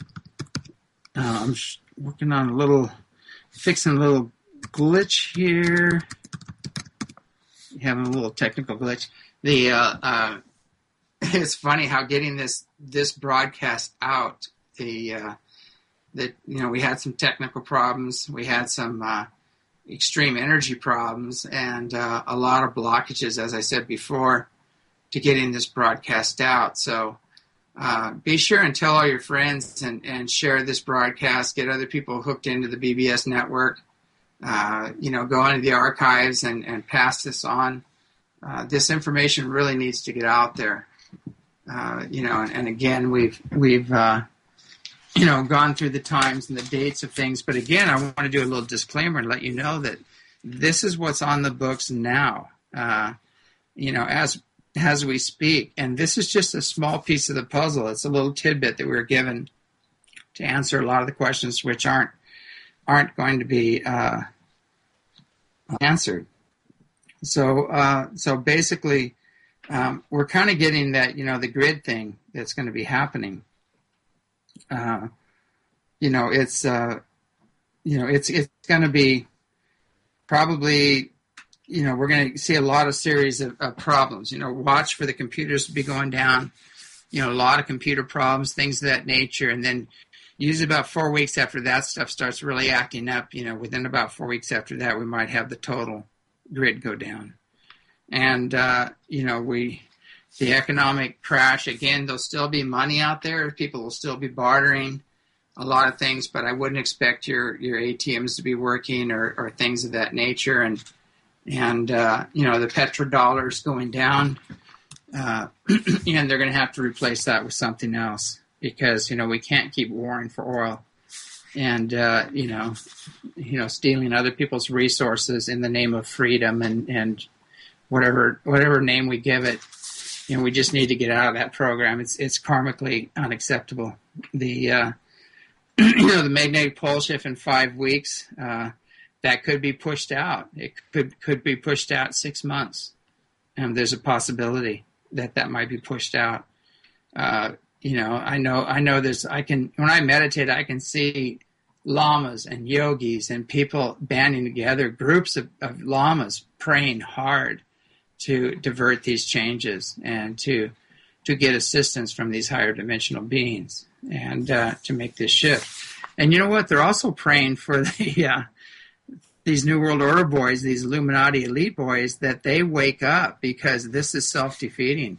uh, I'm working on a little, fixing a little glitch here. Having a little technical glitch. The uh, uh, it's funny how getting this this broadcast out. The uh, that you know we had some technical problems. We had some uh, extreme energy problems and uh, a lot of blockages, as I said before, to getting this broadcast out. So uh, be sure and tell all your friends and, and share this broadcast, get other people hooked into the B B S network, uh, you know, go into the archives and, and pass this on. Uh, this information really needs to get out there. Uh, you know, and, and again, we've, we've uh, you know, gone through the times and the dates of things. But again, I want to do a little disclaimer and let you know that this is what's on the books now, uh, you know, as as we speak. And this is just a small piece of the puzzle. It's a little tidbit that we were given to answer a lot of the questions which aren't aren't going to be uh, answered. So uh, so basically, um, we're kind of getting that, you know, the grid thing that's going to be happening. Uh, you know, it's, uh, you know, it's, it's going to be probably, you know, we're going to see a lot of series of, of problems. You know, watch for the computers to be going down, you know, a lot of computer problems, things of that nature. And then usually about four weeks after that stuff starts really acting up, you know, within about four weeks after that, we might have the total grid go down. And, uh, you know, we, the economic crash, again, there'll still be money out there. People will still be bartering a lot of things, but I wouldn't expect your, your A T Ms to be working or, or things of that nature. And, and uh, you know, the petrodollar's going down, uh, and they're going to have to replace that with something else because, you know, we can't keep warring for oil and, uh, you know, you know, stealing other people's resources in the name of freedom and, and whatever, whatever name we give it. You know, we just need to get out of that program. It's, it's karmically unacceptable. The, uh, you know, the magnetic pole shift in five weeks, uh, that could be pushed out. It could, could be pushed out six months. And there's a possibility that that might be pushed out. Uh, you know, I know, I know there's, I can, when I meditate, I can see lamas and yogis and people banding together, groups of, of lamas praying hard to divert these changes and to, to get assistance from these higher dimensional beings and, uh, to make this shift. And you know what? They're also praying for the, uh, these New World Order boys, these Illuminati elite boys, that they wake up because this is self-defeating.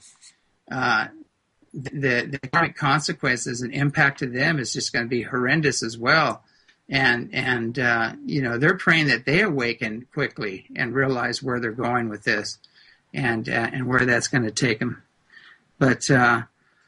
Uh, the, the economic consequences and impact to them is just going to be horrendous as well. And, and uh, you know, they're praying that they awaken quickly and realize where they're going with this and uh, and where that's going to take them. But, uh,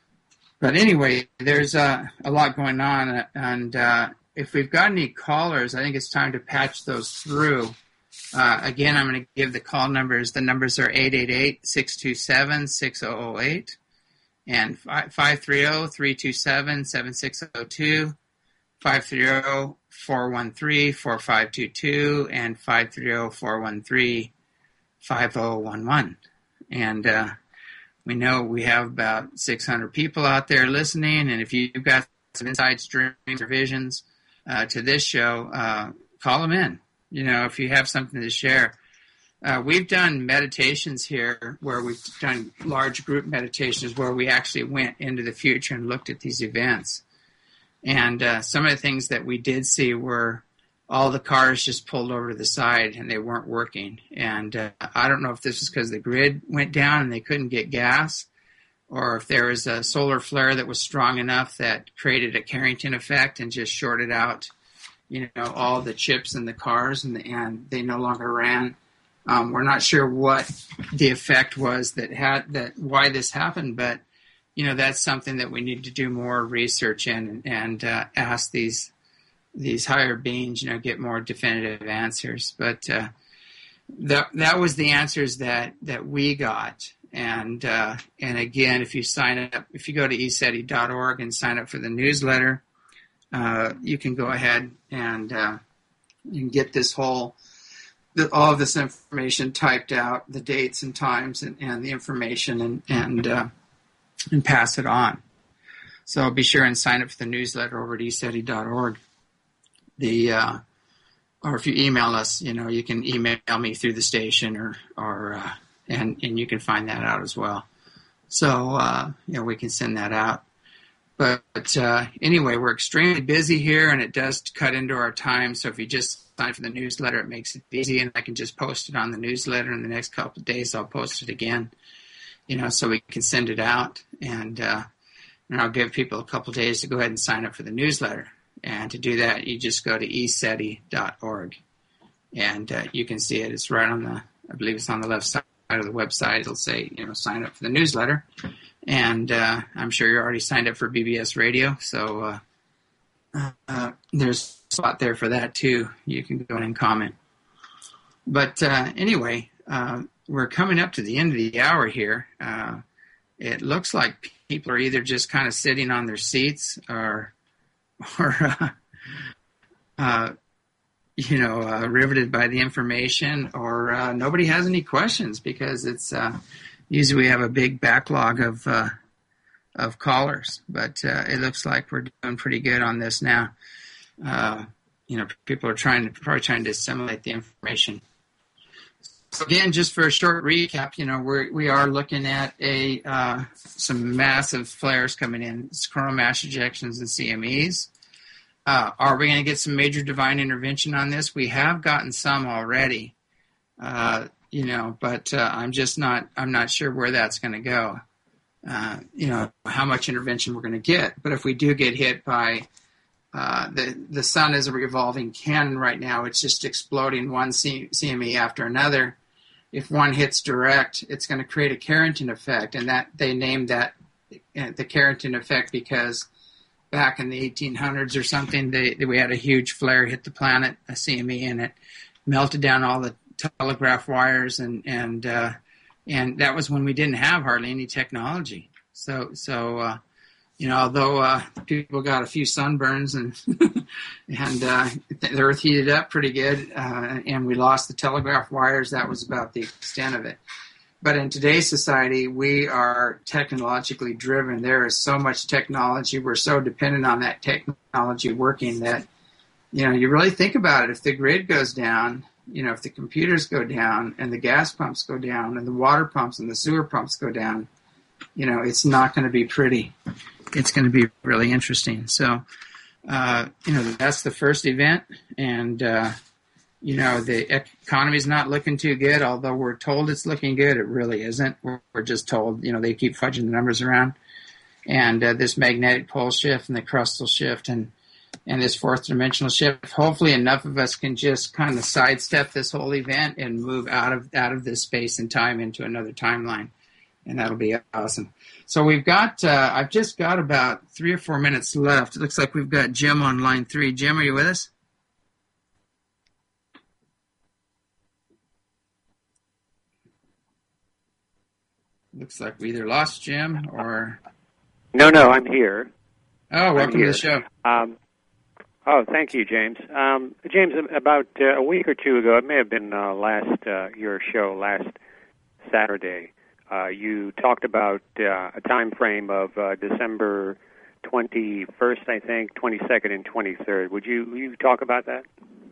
but anyway, there's uh, a lot going on. And uh, if we've got any callers, I think it's time to patch those through. Uh, again, I'm going to give the call numbers. The numbers are eight eight eight, six two seven, six zero zero eight and five three zero, three two seven, seven six zero two, five three zero, four one three, four five two two, and five three zero, four one three, five zero one one. And uh, we know we have about six hundred people out there listening, and if you've got some insights, dreams, or visions uh, to this show, uh, call them in. You know, if you have something to share. Uh, we've done meditations here where we've done large group meditations where we actually went into the future and looked at these events. And uh, some of the things that we did see were all the cars just pulled over to the side and they weren't working. And uh, I don't know if this was because the grid went down and they couldn't get gas, or if there was a solar flare that was strong enough that created a Carrington effect and just shorted out, you know, all the chips in the cars and, the, and they no longer ran. Um, we're not sure what the effect was that had that why this happened, but you know that's something that we need to do more research in and, and uh, ask these these higher beings, you know, get more definitive answers. But uh, that that was the answers that, that we got. And uh, and again, if you sign up, if you go to e seti dot org and sign up for the newsletter, uh, you can go ahead and uh, you can get this whole. The, all of this information typed out, the dates and times and, and the information, and and uh, and pass it on. So be sure and sign up for the newsletter over at e seti dot org. The uh, or if you email us, you know, you can email me through the station, or or uh, and and you can find that out as well. So uh, you know, we can send that out. But uh, anyway, we're extremely busy here, and it does cut into our time. So if you just sign for the newsletter, it makes it easy, and I can just post it on the newsletter. In the next couple of days, I'll post it again, you know, so we can send it out. And, uh, and I'll give people a couple of days to go ahead and sign up for the newsletter. And to do that, you just go to e seti dot org, and uh, you can see it. It's right on the, I believe it's on the left side of the website. It'll say, you know, sign up for the newsletter. And uh, I'm sure you're already signed up for B B S Radio, so uh, uh, there's a spot there for that too. You can go in and comment. But uh, anyway, uh, we're coming up to the end of the hour here. Uh, it looks like people are either just kind of sitting on their seats, or, or uh, uh, you know, uh, riveted by the information, or uh, nobody has any questions because it's. Uh, usually we have a big backlog of uh, of callers, but uh, it looks like we're doing pretty good on this now. Uh, you know, people are trying to probably trying to assimilate the information. So again, just for a short recap, you know, we're we are looking at a uh, some massive flares coming in, it's coronal mass ejections and C M Es. Uh, are we going to get some major divine intervention on this? We have gotten some already, uh, you know, but uh, I'm just not I'm not sure where that's going to go. Uh, you know, how much intervention we're going to get. But if we do get hit by uh, the the sun is a revolving cannon right now, it's just exploding one C- CME after another. If one hits direct, it's going to create a Carrington effect, and that they named that uh, the Carrington effect because back in the eighteen hundreds or something, they, they we had a huge flare hit the planet, a C M E, and it melted down all the telegraph wires, and and uh, and that was when we didn't have hardly any technology. So so uh, you know, although uh, people got a few sunburns and and uh, the earth heated up pretty good, uh, and we lost the telegraph wires, that was about the extent of it. But in today's society, we are technologically driven. There is so much technology. We're so dependent on that technology working that, you know, you really think about it. If the grid goes down, you know, if the computers go down and the gas pumps go down and the water pumps and the sewer pumps go down, you know, it's not going to be pretty. It's going to be really interesting. So, uh, you know, that's the first event. And, uh, you know, the economy is not looking too good, although we're told it's looking good. It really isn't. We're, we're just told, you know, they keep fudging the numbers around. And uh, this magnetic pole shift and the crustal shift and, and this fourth dimensional shift, hopefully enough of us can just kind of sidestep this whole event and move out of out of this space and time into another timeline. And that'll be awesome. So we've got, uh, I've just got about three or four minutes left. It looks like we've got Jim on line three. Jim, are you with us? Looks like we either lost Jim or... No, no, I'm here. Oh, welcome to the show. Um, oh, thank you, James. Um, James, about uh, a week or two ago, it may have been uh, last uh, your show last Saturday, uh, you talked about uh, a time frame of uh, December twenty-first, I think, twenty-second and twenty-third. Would you, would you talk about that?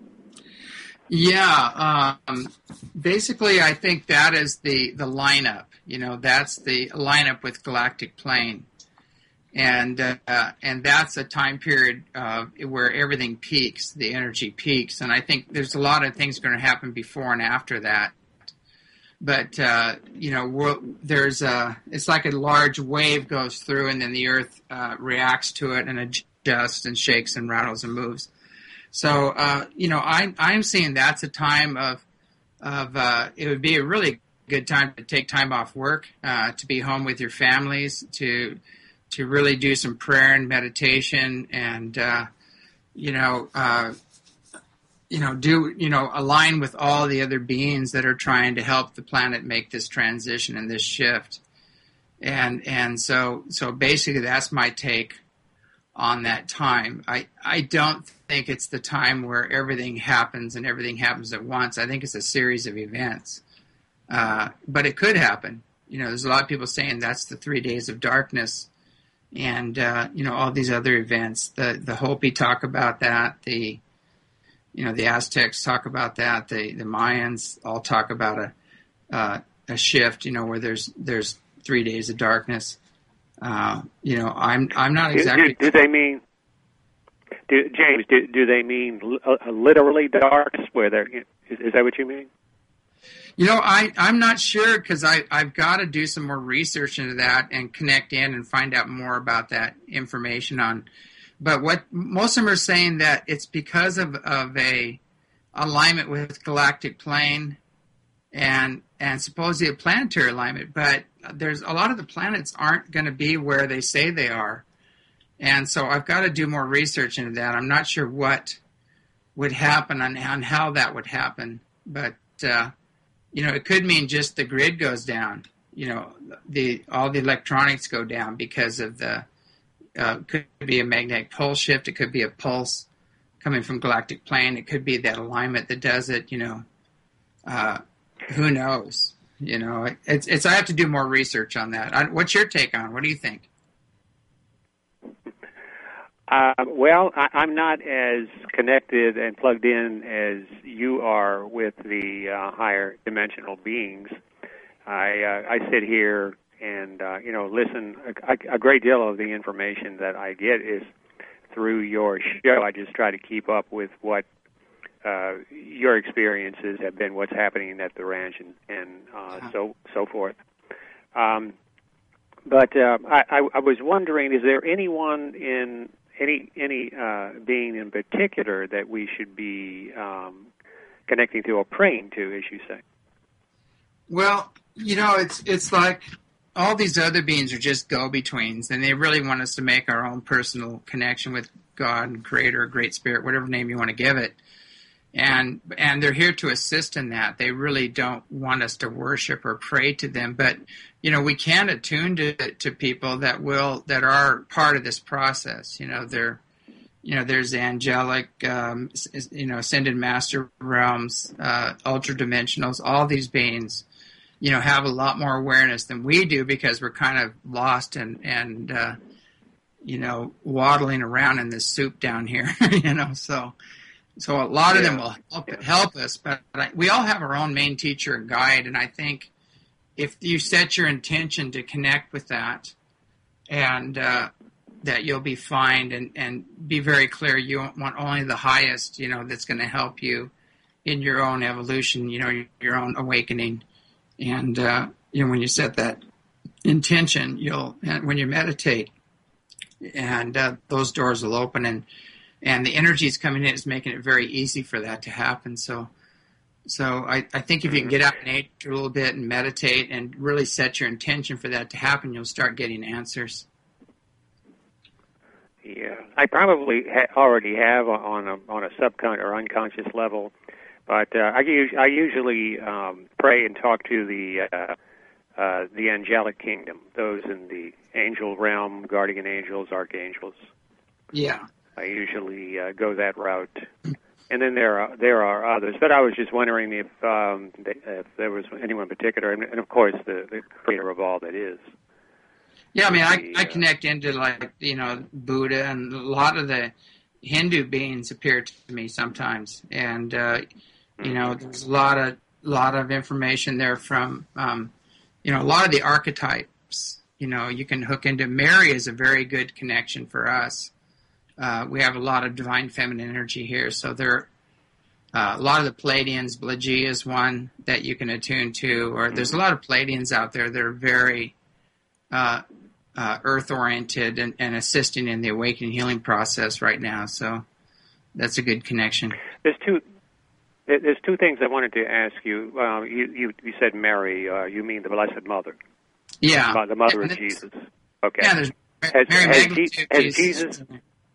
Yeah, um, basically, I think that is the, the lineup. You know, that's the lineup with Galactic Plane, and uh, and that's a time period uh, where everything peaks, the energy peaks, and I think there's a lot of things going to happen before and after that. But uh, you know, we're, there's a it's like a large wave goes through, and then the Earth uh, reacts to it and adjusts and shakes and rattles and moves. So, uh, you know, I, I'm seeing that's a time of, of uh, it would be a really good time to take time off work, uh, to be home with your families, to to really do some prayer and meditation, and uh, you know, uh, you know, do you know align with all the other beings that are trying to help the planet make this transition and this shift, and and so so basically that's my take on that time. I, I don't think it's the time where everything happens and everything happens at once. I think it's a series of events. Uh, but it could happen. You know, there's a lot of people saying that's the three days of darkness and, uh, you know, all these other events. The the Hopi talk about that. The, you know, the Aztecs talk about that. The, the Mayans all talk about a uh, a shift, you know, where there's there's three days of darkness. Uh, you know, I'm I'm not exactly. Do, do they mean, do, James? Do, do they mean uh, literally dark? Where they're is, is that what you mean? You know, I I'm not sure because I I've got to do some more research into that and connect in and find out more about that information on. But what most of them are saying that it's because of of a alignment with Galactic Plane and and supposedly a planetary alignment, but there's a lot of the planets aren't going to be where they say they are. And so I've got to do more research into that. I'm not sure what would happen and on how that would happen. But, uh, you know, it could mean just the grid goes down. You know, the all the electronics go down because of the, uh, could be a magnetic pole shift. It could be a pulse coming from Galactic Plane. It could be that alignment that does it, you know. Uh, who knows? You know, it's it's. I have to do more research on that. I, what's your take on it? What do you think? Uh, well, I, I'm not as connected and plugged in as you are with the uh, higher dimensional beings. I uh, I sit here and uh, you know listen. A, a great deal of the information that I get is through your show. I just try to keep up with what uh, your experiences have been, what's happening at the ranch, and, and uh, so so forth. Um, but uh, I, I, I was wondering, is there anyone in any any uh, being in particular that we should be um, connecting to or praying to, as you say? Well, you know, it's it's like all these other beings are just go-betweens, and they really want us to make our own personal connection with God and Creator, Great Spirit, whatever name you want to give it. And and they're here to assist in that. They really don't want us to worship or pray to them, but you know, we can attune to to people that will that are part of this process. You know, they're you know, there's angelic, um, you know, ascended master realms, uh, ultra dimensionals. All these beings, you know, have a lot more awareness than we do because we're kind of lost and and uh, you know, waddling around in this soup down here. You know, so. So a lot of yeah. them will help, help us, but I, we all have our own main teacher and guide, and I think if you set your intention to connect with that, and uh, that you'll be fine, and, and be very clear, you want only the highest, you know, that's going to help you in your own evolution, you know, your own awakening. And, uh, you know, when you set that intention, you'll, and when you meditate, and uh, those doors will open, and And the energies coming in is making it very easy for that to happen. So, so I, I think if you can get out in nature a little bit and meditate and really set your intention for that to happen, you'll start getting answers. Yeah, I probably ha- already have on a on a subconscious or unconscious level, but uh, I, us- I usually um, pray and talk to the uh, uh, the angelic kingdom, those in the angel realm, guardian angels, archangels. Yeah. I usually uh, go that route, and then there are there are others. But I was just wondering if um, if there was anyone particular, and, and of course the, the creator of all that is. Yeah, I mean, I the, I connect into like you know Buddha, and a lot of the Hindu beings appear to me sometimes, and uh, you know there's a lot of lot of information there from um, you know a lot of the archetypes. You know, you can hook into. Mary is a very good connection for us. Uh, we have a lot of divine feminine energy here, so there uh, a lot of the Pleiadians. Blagia is one that you can attune to, or there's a lot of Pleiadians out there that are very uh, uh, earth-oriented and, and assisting in the awakening healing process right now. So that's a good connection. There's two. There's two things I wanted to ask you. Uh, you, you, you said Mary. Uh, you mean the Blessed Mother? Yeah, the Mother of Jesus. Okay. Yeah, there's has, Mary has, Magdalene. G- has Jesus.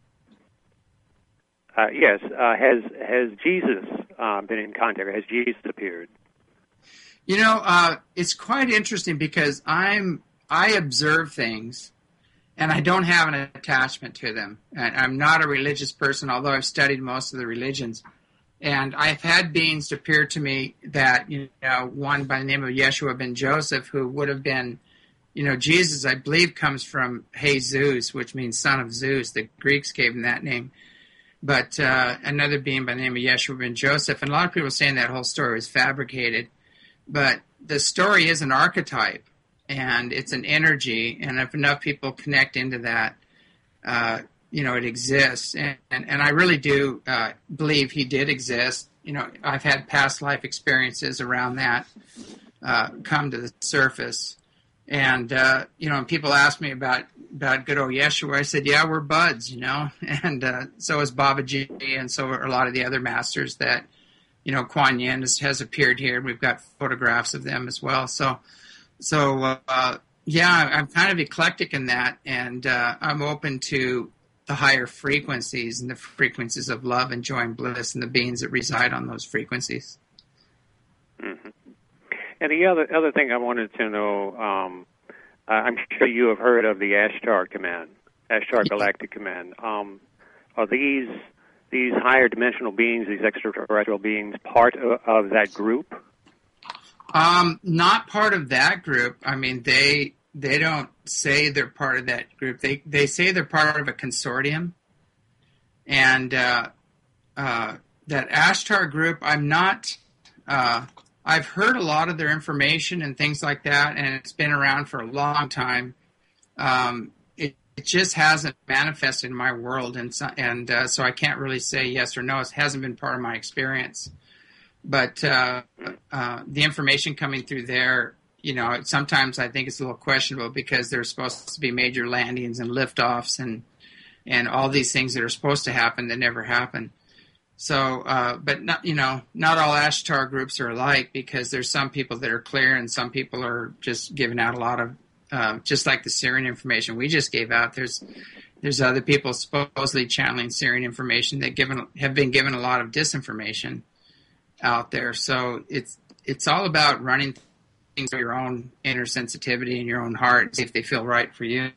Uh, yes, uh, has has Jesus uh, been in contact? Has Jesus appeared? You know, uh, it's quite interesting because I'm I observe things, and I don't have an attachment to them. And I'm not a religious person, although I've studied most of the religions. And I've had beings appear to me that you know, one by the name of Yeshua ben Joseph, who would have been, you know, Jesus. I believe comes from Jesus, which means son of Zeus. The Greeks gave him that name. But uh, another being by the name of Yeshua ben Joseph, and a lot of people are saying that whole story was fabricated. But the story is an archetype, and it's an energy, and if enough people connect into that, uh, you know, it exists. And, and, and I really do uh, believe he did exist. You know, I've had past life experiences around that uh, come to the surface. And, uh, you know, and people ask me about, about good old Yeshua. I said, yeah, we're buds, you know. And uh, so is Babaji, and so are a lot of the other masters that, you know, Kuan Yin has, has appeared here. We've got photographs of them as well. So, so uh, yeah, I'm kind of eclectic in that, and uh, I'm open to the higher frequencies and the frequencies of love and joy and bliss and the beings that reside on those frequencies. Mm-hmm. And the other other thing I wanted to know, um, uh, I'm sure you have heard of the Ashtar Command, Ashtar Galactic Command. Um, are these these higher dimensional beings, these extraterrestrial beings, part of, of that group? Um, not part of that group. I mean, they they don't say they're part of that group. They they say they're part of a consortium, and uh, uh, that Ashtar group. I'm not. Uh, I've heard a lot of their information and things like that, and it's been around for a long time. Um, it, it just hasn't manifested in my world, and so, and uh, so I can't really say yes or no. It hasn't been part of my experience. But uh, uh, the information coming through there, you know, sometimes I think it's a little questionable because there's supposed to be major landings and liftoffs and and all these things that are supposed to happen that never happen. So, uh, but not, you know, not all Ashtar groups are alike because there's some people that are clear and some people are just giving out a lot of, uh, just like the Sirian information we just gave out. There's there's other people supposedly channeling Sirian information that given have been given a lot of disinformation out there. So it's it's all about running things through your own inner sensitivity and your own heart, see if they feel right for you.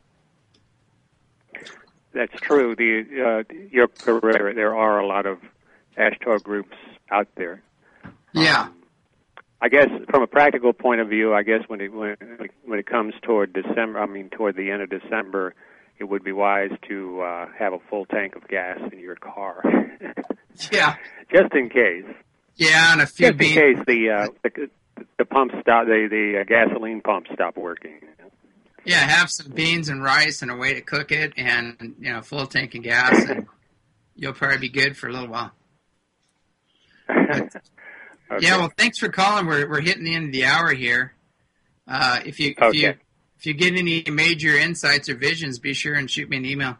That's true. The uh, you're correct. There are a lot of Ashtar groups out there. Yeah. Um, I guess from a practical point of view, I guess when it when when it comes toward December, I mean toward the end of December, it would be wise to uh, have a full tank of gas in your car. Yeah. Just in case. Yeah, and a few Just beans. in case the uh, the, the pump stop, the the uh, gasoline pump stop working. Yeah, have some beans and rice and a way to cook it, and you know, full tank of gas, and you'll probably be good for a little while. But, okay. Yeah, well, thanks for calling. We're we're hitting the end of the hour here. Uh, if you if okay. you if you get any major insights or visions, be sure and shoot me an email.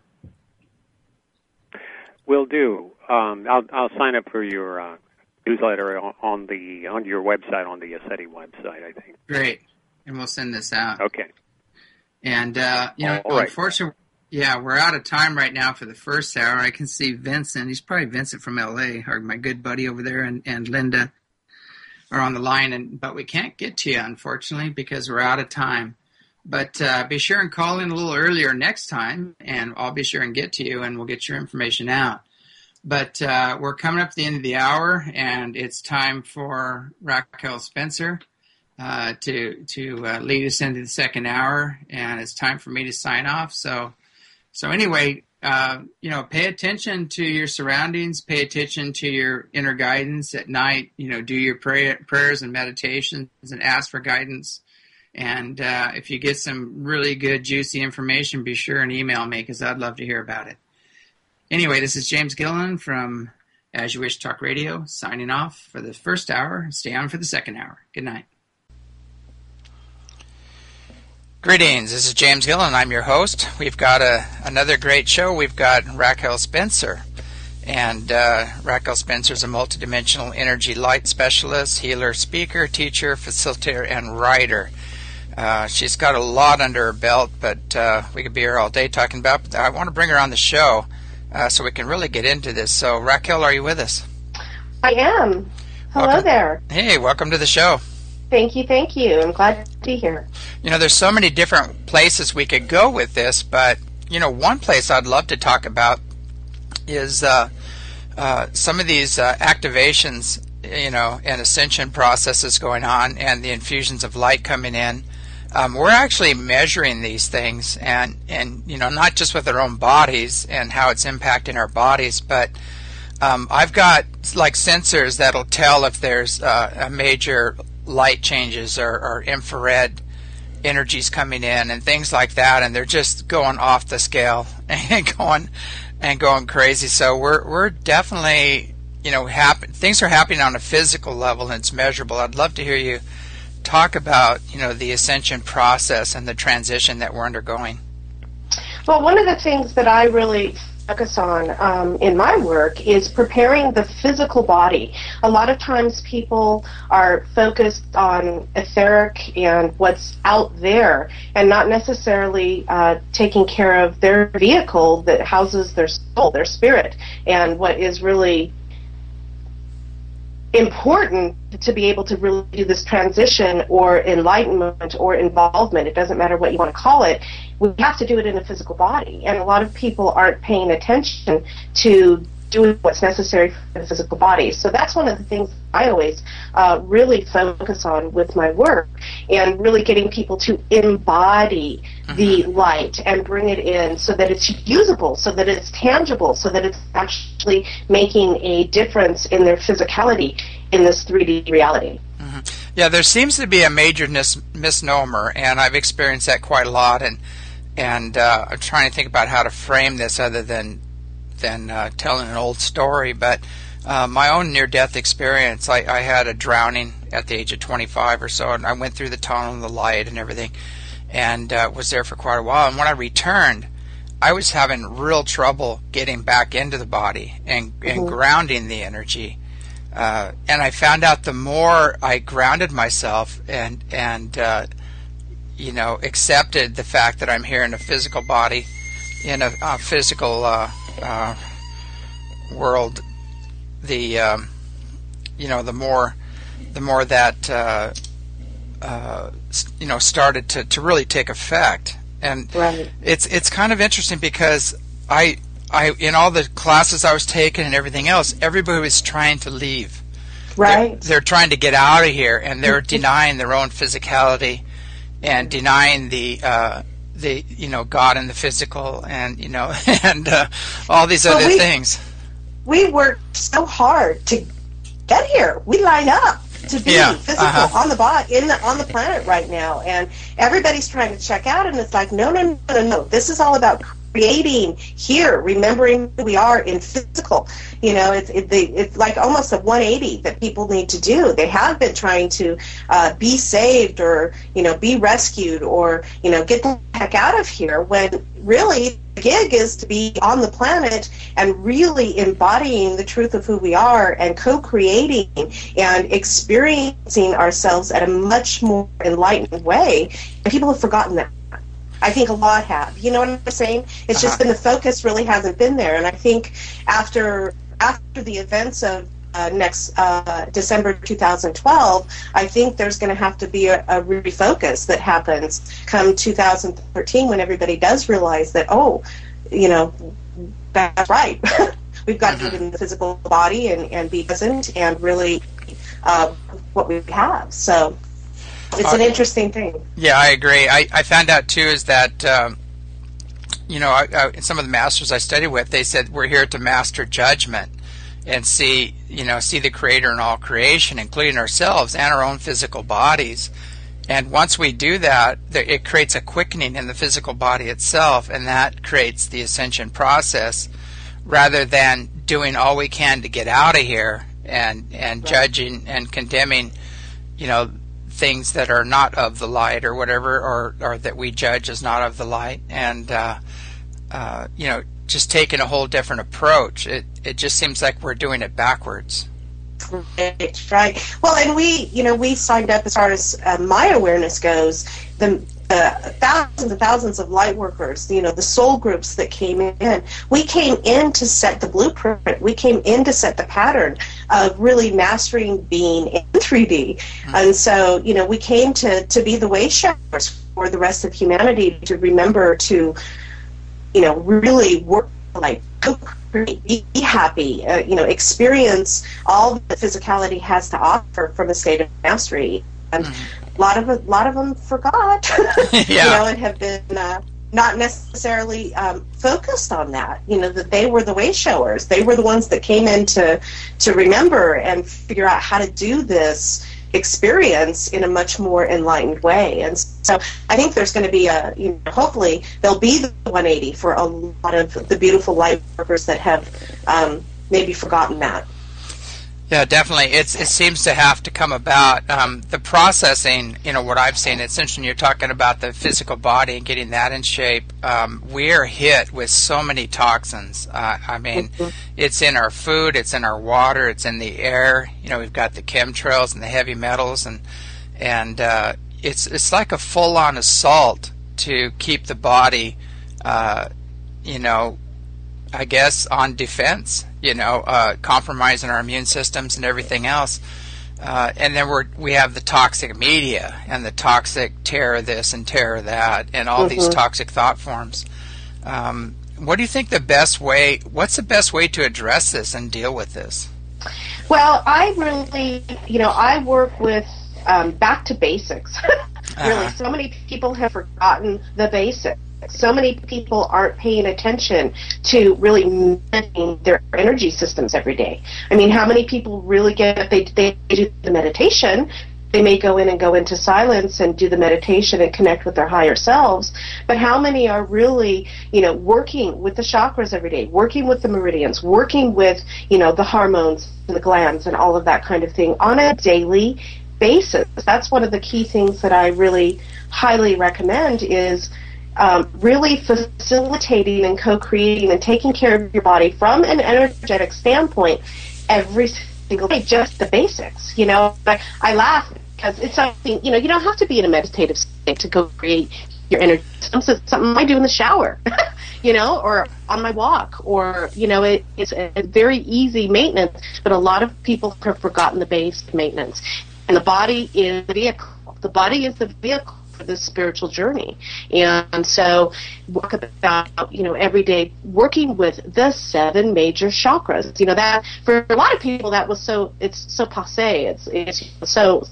Will do. Um, I'll I'll sign up for your uh, newsletter on, on the on your website, on the SETI website, I think. Great, and we'll send this out. Okay. And uh, you know, All right. unfortunately, yeah, we're out of time right now for the first hour. I can see Vincent. He's probably Vincent from L A, or my good buddy over there, and, and Linda are on the line, and but we can't get to you, unfortunately, because we're out of time. But uh, be sure and call in a little earlier next time, and I'll be sure and get to you, and we'll get your information out. But uh, we're coming up to the end of the hour, and it's time for Raquel Spencer uh, to to uh, lead us into the second hour, and it's time for me to sign off. So, so anyway, uh, you know, pay attention to your surroundings, pay attention to your inner guidance at night. You know, do your pray- prayers and meditations, and ask for guidance. And uh, if you get some really good, juicy information, be sure and email me because I'd love to hear about it. Anyway, this is James Gilliland from As You Wish Talk Radio, signing off for the first hour. Stay on for the second hour. Good night. Greetings. This is James Gilliland. I'm your host. We've got a, another great show. We've got Raquel Spencer. And uh, Raquel Spencer is a multidimensional energy light specialist, healer, speaker, teacher, facilitator, and writer. Uh, she's got a lot under her belt, but uh, we could be here all day talking about it. I want to bring her on the show uh, so we can really get into this. So, Raquel, are you with us? I am. Hello welcome. there. Hey, welcome to the show. Thank you, thank you. I'm glad to be here. You know, there's so many different places we could go with this, but, you know, one place I'd love to talk about is uh, uh, some of these uh, activations, you know, and ascension processes going on and the infusions of light coming in. Um, we're actually measuring these things, and, and you know, not just with our own bodies and how it's impacting our bodies, but um, I've got like sensors that'll tell if there's uh, a major light changes or, or infrared energies coming in and things like that, and they're just going off the scale and going and going crazy. So we're we're definitely, you know, happen things are happening on a physical level and it's measurable. I'd love to hear you talk about, you know, the ascension process and the transition that we're undergoing. Well, one of the things that I really focus on um, in my work is preparing the physical body. A lot of times people are focused on etheric and what's out there and not necessarily uh, taking care of their vehicle that houses their soul, their spirit, and what is really important to be able to really do this transition or enlightenment or involvement. It doesn't matter what you want to call it. We have to do it in a physical body. And a lot of people aren't paying attention to doing what's necessary for the physical body. So that's one of the things I always uh, really focus on with my work, and really getting people to embody mm-hmm. the light and bring it in so that it's usable, so that it's tangible, so that it's actually making a difference in their physicality in this three D reality. Mm-hmm. Yeah, there seems to be a major mis- misnomer, and I've experienced that quite a lot, and and uh, I'm trying to think about how to frame this other than than uh, telling an old story, but uh, my own near-death experience, I, I had a drowning at the age of twenty-five or so, and I went through the tunnel and the light and everything, and uh, was there for quite a while. And when I returned, I was having real trouble getting back into the body and, and mm-hmm. grounding the energy. Uh, and I found out the more I grounded myself and and uh, you know accepted the fact that I'm here in a physical body, in a, a physical uh, uh, world, the um, you know the more the more that uh, uh, you know started to, to really take effect. And right. it's it's kind of interesting because I. I, in all the classes I was taking and everything else, everybody was trying to leave. Right. They're, they're trying to get out of here, and they're denying their own physicality, and denying the, uh, the you know, God in the physical, and you know, and uh, all these well, other we, things. We worked so hard to get here. We line up to be yeah. physical uh-huh. on the body, in the, on the planet right now, and everybody's trying to check out, and it's like, no, no, no, no, no. This is all about creating here, remembering who we are in physical. You know, it's it, the, it's like almost a one eighty that people need to do. They have been trying to uh, be saved, or you know, be rescued, or you know, get the heck out of here. When really the gig is to be on the planet and really embodying the truth of who we are, and co-creating and experiencing ourselves at a much more enlightened way. And people have forgotten that. I think a lot have. You know what I'm saying? It's uh-huh. just been the focus really hasn't been there. And I think after after the events of uh, next uh, December two thousand twelve, I think there's going to have to be a, a refocus that happens come two thousand thirteen, when everybody does realize that, oh, you know, that's right. We've got uh-huh. to get in the physical body and, and be present and really uh, what we have. So it's an interesting thing. Yeah, I agree. I, I found out, too, is that, um, you know, I, I, some of the masters I studied with, they said we're here to master judgment and see, you know, see the Creator in all creation, including ourselves and our own physical bodies. And once we do that, it creates a quickening in the physical body itself, and that creates the ascension process, rather than doing all we can to get out of here and, and right. judging and condemning, you know, things that are not of the light or whatever, or, or that we judge as not of the light, and uh, uh, you know, just taking a whole different approach. It it just seems like we're doing it backwards. Right, right. Well, and we, you know, we signed up, as far as uh, my awareness goes, the uh, thousands and thousands of light workers, you know, the soul groups that came in. We came in to set the blueprint. We came in to set the pattern of really mastering being in three D. Mm-hmm. And so, you know, we came to, to be the way showers for the rest of humanity, to remember to, you know, really work like be happy, uh, you know, experience all that physicality has to offer from a state of mastery. And mm-hmm. a lot of a lot of them forgot, yeah. you know, and have been uh, not necessarily um, focused on that. You know, that they were the way showers. They were the ones that came in to to remember and figure out how to do this experience in a much more enlightened way. And so I think there's going to be a, you know, hopefully there'll be the one eighty for a lot of the beautiful light workers that have um, maybe forgotten that. Yeah, definitely. It's it seems to have to come about. Um, the processing, you know, what I've seen, it's interesting you're talking about the physical body and getting that in shape. Um, we're hit with so many toxins. Uh, I mean, mm-hmm. it's in our food, it's in our water, it's in the air. You know, we've got the chemtrails and the heavy metals, and and uh, it's it's like a full-on assault to keep the body, uh, you know, I guess on defense. You know, uh, compromising our immune systems and everything else. Uh, and then we're, we have the toxic media and the toxic terror this and terror that and all mm-hmm. these toxic thought forms. Um, what do you think the best way, what's the best way to address this and deal with this? Well, I really, you know, I work with um, back to basics. Really, uh-huh. So many people have forgotten the basics. So many people aren't paying attention to really managing their energy systems every day. I mean, how many people really get, they, they do the meditation, they may go in and go into silence and do the meditation and connect with their higher selves, but how many are really, you know, working with the chakras every day, working with the meridians, working with, you know, the hormones and the glands and all of that kind of thing on a daily basis? That's one of the key things that I really highly recommend is um, really facilitating and co-creating and taking care of your body from an energetic standpoint every single day, just the basics, you know. But I laugh because it's something, you know, you don't have to be in a meditative state to go create your energy system. So it's something I do in the shower, you know, or on my walk, or, you know, it, it's a very easy maintenance, but a lot of people have forgotten the base maintenance. And the body is the vehicle. The body is the vehicle for this spiritual journey. And so work about, you know, every day working with the seven major chakras. You know, that for a lot of people that was so, it's so passé. It's, it's so,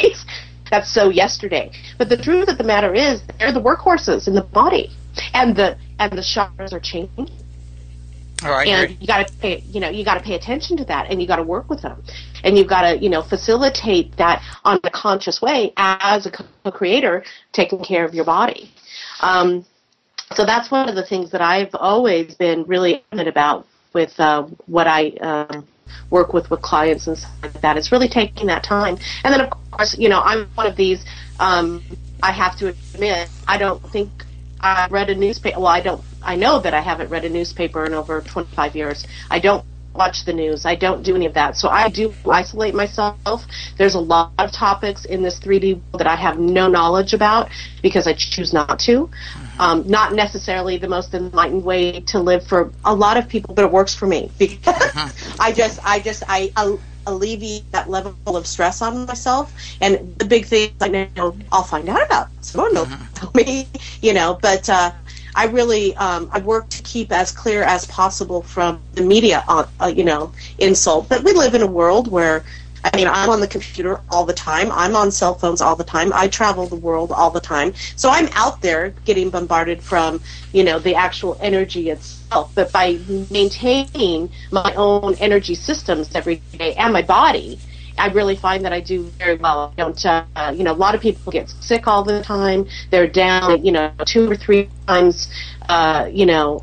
that's so yesterday. But the truth of the matter is they're the workhorses in the body. And the, and the chakras are changing. Oh, I and agree. you got to pay, you know, you got to pay attention to that, and you got to work with them, and you've got to, you know, facilitate that on a conscious way as a co-creator, taking care of your body. Um, so that's one of the things that I've always been really adamant about with uh, what I um, work with with clients and stuff like that. Is really taking that time, and then of course, you know, I'm one of these. Um, I have to admit, I don't think I read a newspaper. Well, I don't. I know that I haven't read a newspaper in over twenty-five years. I don't watch the news. I don't do any of that. So I do isolate myself. There's a lot of topics in this three D world that I have no knowledge about because I choose not to. Um, not necessarily the most enlightened way to live for a lot of people, but it works for me because I just, I just, I. I alleviate that level of stress on myself. And the big thing I know I'll find out about. Someone will tell me, you know, but uh, I really, um, I work to keep as clear as possible from the media, on, uh, you know, insult. But we live in a world where, I mean, I'm on the computer all the time. I'm on cell phones all the time. I travel the world all the time. So I'm out there getting bombarded from, you know, the actual energy itself. But by maintaining my own energy systems every day and my body, I really find that I do very well. I don't, uh, you know, a lot of people get sick all the time. They're down, you know, two or three times, uh, you know,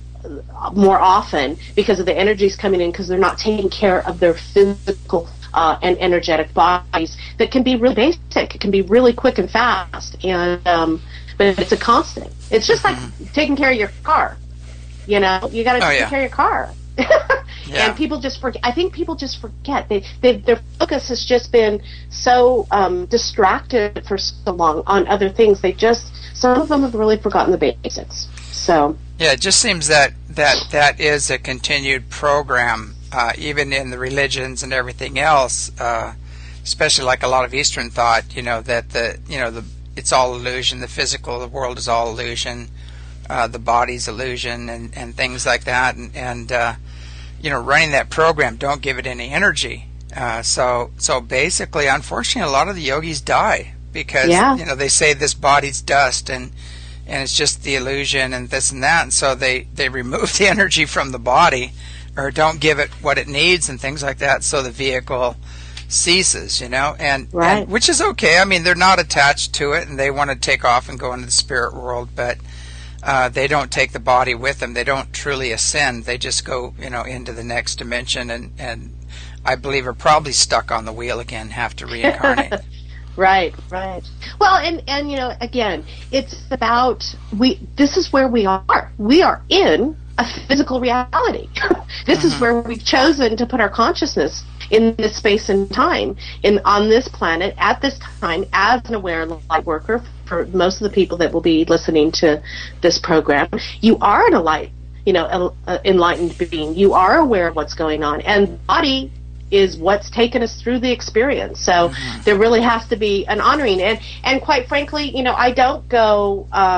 more often because of the energies coming in because they're not taking care of their physical Uh, and energetic bodies that can be really basic. It can be really quick and fast, and um, but it's a constant. It's just like mm-hmm. taking care of your car. You know, you got to oh, take yeah. care of your car. yeah. And people just forget. I think people just forget. They, they their focus has just been so um, distracted for so long on other things. They just some of them have really forgotten the basics. So yeah, it just seems that that that is a continued program. Uh, even in the religions and everything else, uh, especially like a lot of Eastern thought, you know, that the, you know, the it's all illusion, the physical, the world is all illusion, uh, the body's illusion, and, and things like that, and, and uh, you know, running that program, don't give it any energy. Uh, so, so basically, unfortunately, a lot of the yogis die because, yeah. you know, they say this body's dust and and it's just the illusion and this and that, and so they, they remove the energy from the body, or don't give it what it needs and things like that, so the vehicle ceases, you know, and, right. and which is okay. I mean, they're not attached to it, and they want to take off and go into the spirit world, but uh, they don't take the body with them. They don't truly ascend. They just go, you know, into the next dimension, and, and I believe are probably stuck on the wheel again, have to reincarnate. Right, right. Well, and, and, you know, again, it's about, we. this is where we are. We are in a physical reality. This mm-hmm. is where we've chosen to put our consciousness in this space and time, in on this planet, at this time, as an aware light worker for most of the people that will be listening to this program. You are an light, you know, an enlightened being. You are aware of what's going on, and the body is what's taken us through the experience. So mm-hmm. there really has to be an honoring. And, and quite frankly, you know, I don't go um,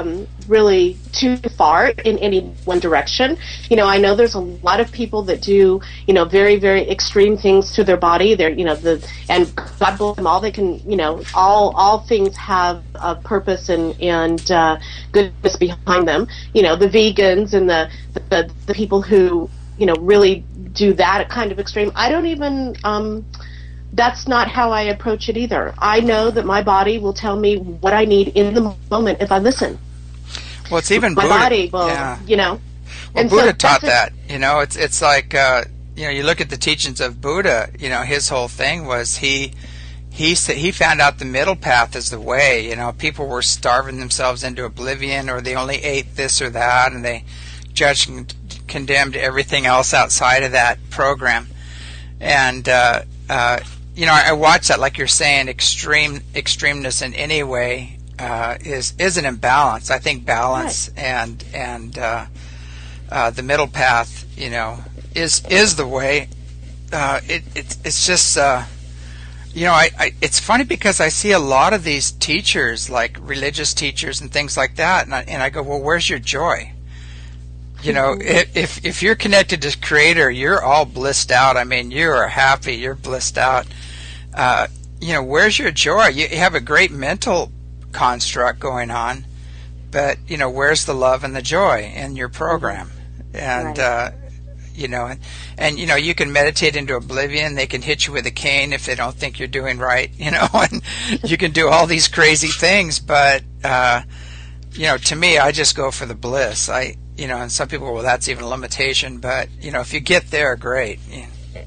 really too far in any one direction. You know, I know there's a lot of people that do, you know, very, very extreme things to their body. They're, you know, the, and God bless them all, they can, you know, all, all things have a purpose and, and, uh, goodness behind them. You know, the vegans and the, the, the people who, you know, really do that kind of extreme. I don't even, um, that's not how I approach it either. I know that my body will tell me what I need in the moment if I listen. Well, it's even my Buddha. body will, yeah. you know. Well, and Buddha so taught a, that. You know, it's it's like uh, you know, you look at the teachings of Buddha. You know, his whole thing was he he he found out the middle path is the way. You know, people were starving themselves into oblivion, or they only ate this or that, and they judged and condemned everything else outside of that program. And uh, uh, you know, I watch that, like you're saying, extreme extremeness in any way uh, is is an imbalance. I think balance right. and and uh, uh, the middle path, you know, is is the way. Uh, it, it it's just uh, you know, I, I it's funny because I see a lot of these teachers, like religious teachers and things like that, and I, and I go, well, where's your joy? You know, if if you're connected to Creator, you're all blissed out. I mean, you are happy, you're blissed out. Uh, you know, where's your joy? You have a great mental construct going on, but, you know, where's the love and the joy in your program? And, right. uh, you know, and, and, you know, you can meditate into oblivion. They can hit you with a cane if they don't think you're doing right, you know, and you can do all these crazy things. But, uh, you know, to me, I just go for the bliss. I, you know, and some people, well, that's even a limitation. But, you know, if you get there, great. Yeah.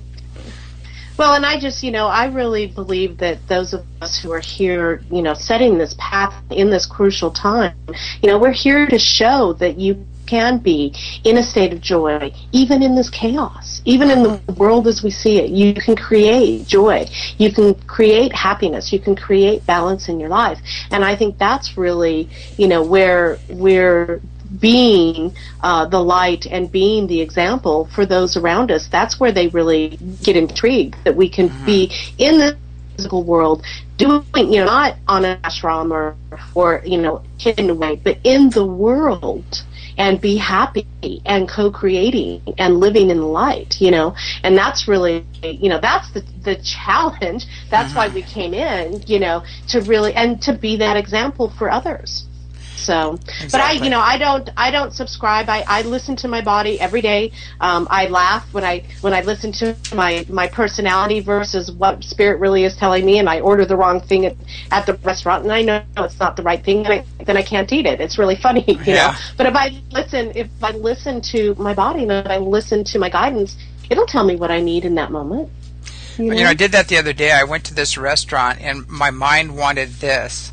Well, and I just, you know, I really believe that those of us who are here, you know, setting this path in this crucial time, you know, we're here to show that you can be in a state of joy, even in this chaos, even in the world as we see it. You can create joy. You can create happiness. You can create balance in your life. And I think that's really, you know, where we're being uh, the light and being the example for those around us. That's where they really get intrigued, that we can mm-hmm. be in the physical world doing, you know, not on an ashram or, or, you know, hidden away, but in the world and be happy and co-creating and living in the light, you know. And that's really, you know, that's the, the challenge. That's mm-hmm. why we came in, you know, to really, and to be that example for others. So, exactly. But I, you know, I don't, I don't subscribe. I, I listen to my body every day. Um, I laugh when I, when I listen to my, my personality versus what spirit really is telling me, and I order the wrong thing at, at the restaurant, and I know it's not the right thing, and I, then I can't eat it. It's really funny, you yeah. know. But if I listen, if I listen to my body and if I listen to my guidance, it'll tell me what I need in that moment. You know? You know, I did that the other day. I went to this restaurant, and my mind wanted this.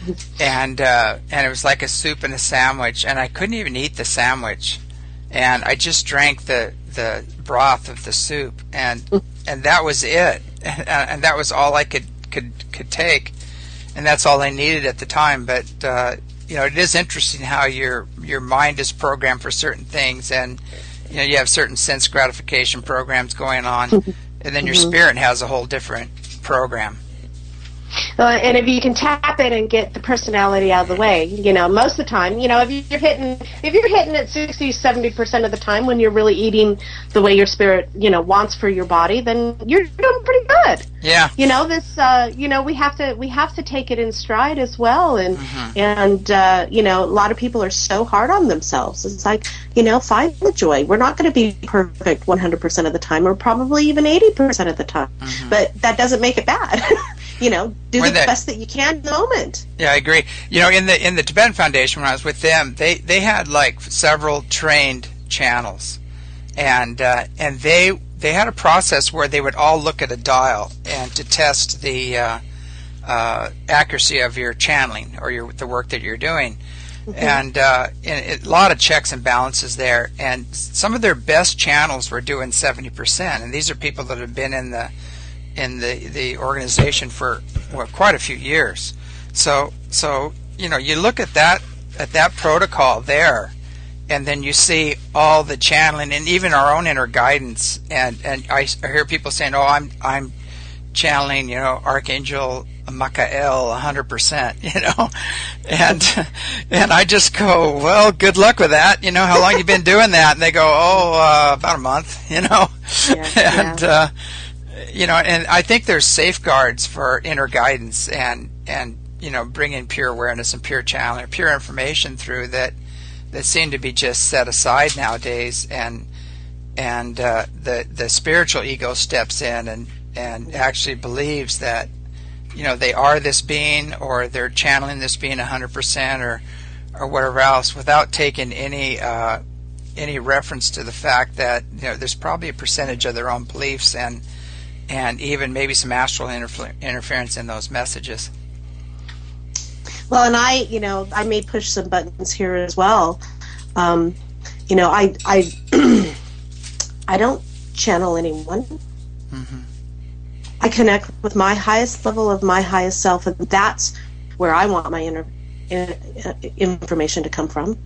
And uh, and it was like a soup and a sandwich, and I couldn't even eat the sandwich, and I just drank the the broth of the soup, and and that was it, and, and that was all I could could could take, and that's all I needed at the time. But uh, you know, it is interesting how your your mind is programmed for certain things, and you know, you have certain sense gratification programs going on, and then your spirit has a whole different program. Uh, and if you can tap it and get the personality out of the way, you know, most of the time, you know, if you're hitting, if you're hitting it sixty, seventy percent of the time when you're really eating the way your spirit, you know, wants for your body, then you're doing pretty good. Yeah. You know, this, uh, you know, we have to, we have to take it in stride as well. And, mm-hmm. and, uh, you know, a lot of people are so hard on themselves. It's like, you know, find the joy. We're not going to be perfect one hundred percent of the time, or probably even eighty percent of the time, mm-hmm. but that doesn't make it bad. You know, do the best that you can in the moment. Yeah, I agree. You know, in the in the Tibetan Foundation, when I was with them, they, they had like several trained channels, and uh, and they they had a process where they would all look at a dial and to test the uh, uh, accuracy of your channeling or your the work that you're doing, mm-hmm. and, uh, and a lot of checks and balances there. And some of their best channels were doing seventy percent, and these are people that have been in the in the, the organization for well, quite a few years. So so you know, you look at that at that protocol there, and then you see all the channeling and even our own inner guidance. And, and I hear people saying, "Oh, I'm I'm channeling, you know, Archangel Makael one hundred percent, you know, and and I just go, well, good luck with that, you know, how long you been doing that? And they go, oh, uh, about a month, you know, yeah, and yeah. Uh, you know, and I think there's safeguards for inner guidance and and you know, bringing pure awareness and pure channeling, pure information through that that seem to be just set aside nowadays, and and uh, the the spiritual ego steps in and and actually believes that, you know, they are this being, or they're channeling this being one hundred percent, or or whatever else, without taking any uh, any reference to the fact that, you know, there's probably a percentage of their own beliefs and and even maybe some astral interfer- interference in those messages. Well, and I, you know, I may push some buttons here as well. Um, you know, I I I don't channel anyone. Mm-hmm. I connect with my highest level of my highest self, and that's where I want my inner in, uh, information to come from.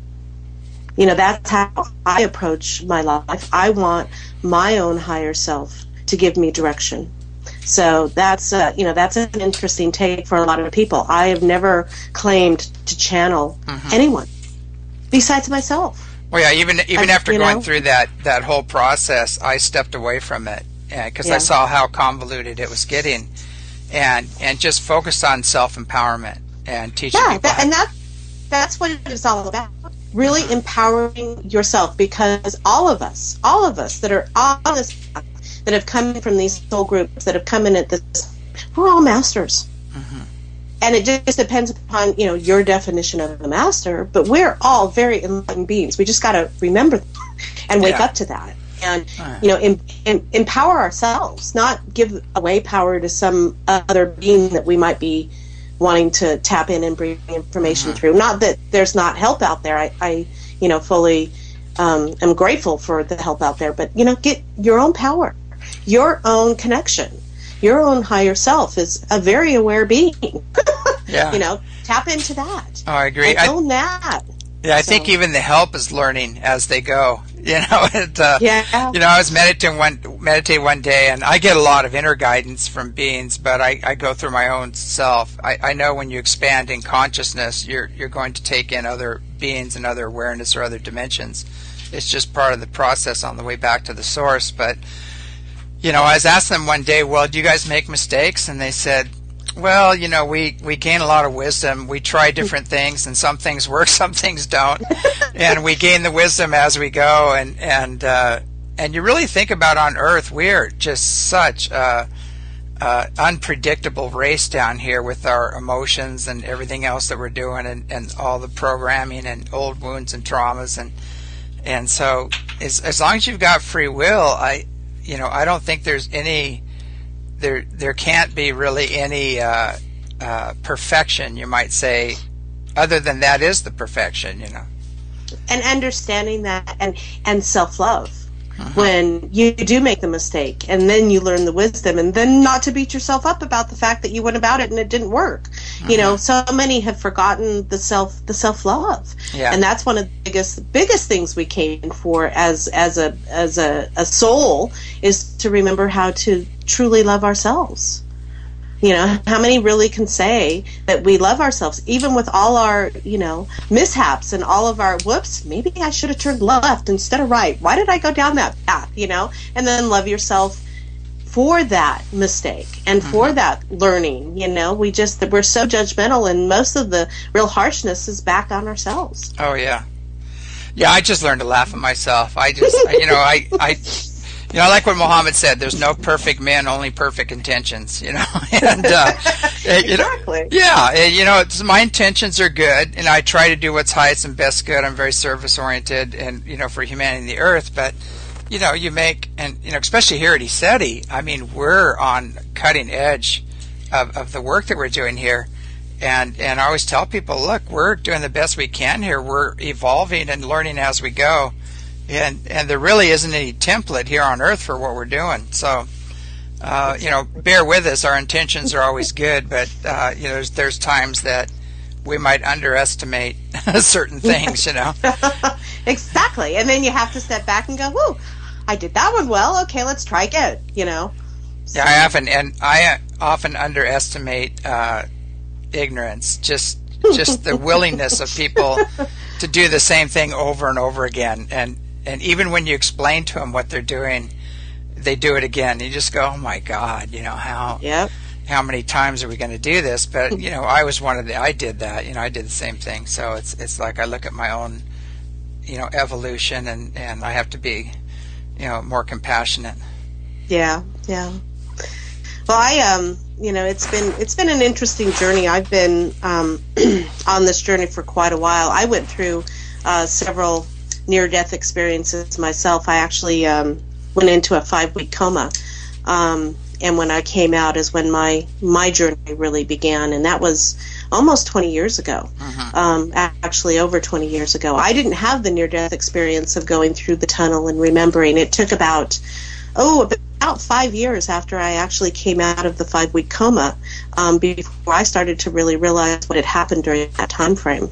You know, that's how I approach my life. I want my own higher self to give me direction. So that's uh, you know, that's an interesting take for a lot of people. I have never claimed to channel mm-hmm. anyone besides myself. Well, yeah, even even I, after going know? through that that whole process, I stepped away from it. Because yeah, I saw how convoluted it was getting, and and just focused on self-empowerment and teaching yeah, people. Yeah, and that, that's what it's all about. Really mm-hmm. empowering yourself, because all of us, all of us that are on this path, that have come from these soul groups, that have come in at this, we're all masters. Mm-hmm. And it just depends upon, you know, your definition of a master, but we're all very enlightened beings. We just got to remember that and wake yeah. up to that. And, you know, em, em, empower ourselves, not give away power to some other being that we might be wanting to tap in and bring information mm-hmm. through. Not that there's not help out there. I, I you know, fully um, am grateful for the help out there. But, you know, get your own power, your own connection. Your own higher self is a very aware being. yeah. You know, tap into that. Oh, I agree. And I, own that. Yeah, I so. think even the help is learning as they go. You know, and, uh, yeah. you know, I was meditating one meditate one day, and I get a lot of inner guidance from beings, but I, I go through my own self. I, I know when you expand in consciousness, you're you're going to take in other beings and other awareness or other dimensions. It's just part of the process on the way back to the source. But you know, I was asking them one day, well, do you guys make mistakes? And they said, well, you know, we, we gain a lot of wisdom. We try different things, and some things work, some things don't. And we gain the wisdom as we go. And and uh, and you really think about on Earth, we're just such a, a unpredictable race down here with our emotions and everything else that we're doing, and, and all the programming and old wounds and traumas. And and so as as long as you've got free will, I you know I don't think there's any. There, there can't be really any uh, uh, perfection, you might say, other than that is the perfection, you know. And understanding that, and and self-love. Mm-hmm. When you do make the mistake, and then you learn the wisdom, and then not to beat yourself up about the fact that you went about it and it didn't work. Mm-hmm. You know, so many have forgotten the self, the self-love, yeah. and that's one of the biggest, biggest things we came for as as a as a, a soul, is to remember how to truly love ourselves. You know, how many really can say that we love ourselves, even with all our, you know, mishaps and all of our, whoops, maybe I should have turned left instead of right. Why did I go down that path, you know? And then love yourself for that mistake and mm-hmm. for that learning, you know? We just, we're so judgmental, and most of the real harshness is back on ourselves. Oh, yeah. Yeah, I just learned to laugh at myself. I just, you know, I... I You know, like what Muhammad said, there's no perfect men, only perfect intentions, you know. and uh, you know, Exactly. Yeah, you know, it's, my intentions are good, and I try to do what's highest and best good. I'm very service-oriented and, you know, for humanity and the earth. But, you know, you make, and, you know, especially here at ECETI, I mean, we're on cutting edge of, of the work that we're doing here. And, and I always tell people, look, we're doing the best we can here. We're evolving and learning as we go. And and there really isn't any template here on Earth for what we're doing. So, uh, you know, bear with us. Our intentions are always good, but uh, you know, there's, there's times that we might underestimate certain things. You know. Exactly, and then you have to step back and go, "Whoa, I did that one well. Okay, let's try again." You know. So. Yeah, I often and I often underestimate uh, ignorance. Just just the willingness of people to do the same thing over and over again, and and even when you explain to them what they're doing, they do it again. You just go, oh my God, you know how. Yep. How many times are we going to do this? But you know, I was one of the. I did that. You know, I did the same thing. So it's it's like I look at my own, you know, evolution, and, and I have to be, you know, more compassionate. Yeah, yeah. Well, I um, you know, it's been it's been an interesting journey. I've been um, on this journey for quite a while. I went through uh, several near-death experiences myself. I actually um, went into a five-week coma. Um, And when I came out is when my, my journey really began, and that was almost twenty years ago, uh-huh. um, actually over twenty years ago. I didn't have the near-death experience of going through the tunnel and remembering. It took about, oh, about five years after I actually came out of the five-week coma um, before I started to really realize what had happened during that time frame.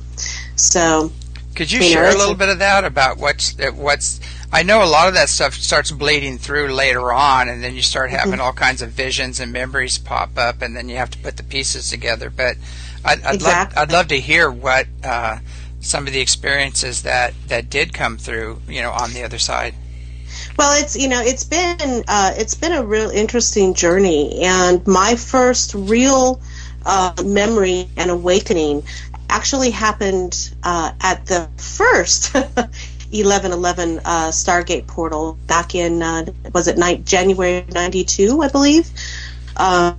So, could you, you share know, a little bit of that about what's what's I know a lot of that stuff starts bleeding through later on, and then you start having mm-hmm. all kinds of visions and memories pop up, and then you have to put the pieces together. But I'd, I'd exactly. love I'd love to hear what uh, some of the experiences that, that did come through, you know, on the other side. Well, it's you know it's been uh, it's been a real interesting journey, and my first real uh, memory and awakening actually happened uh, at the first. eleven eleven uh, Stargate portal back in uh, was it ni- January ninety-two, I believe, um,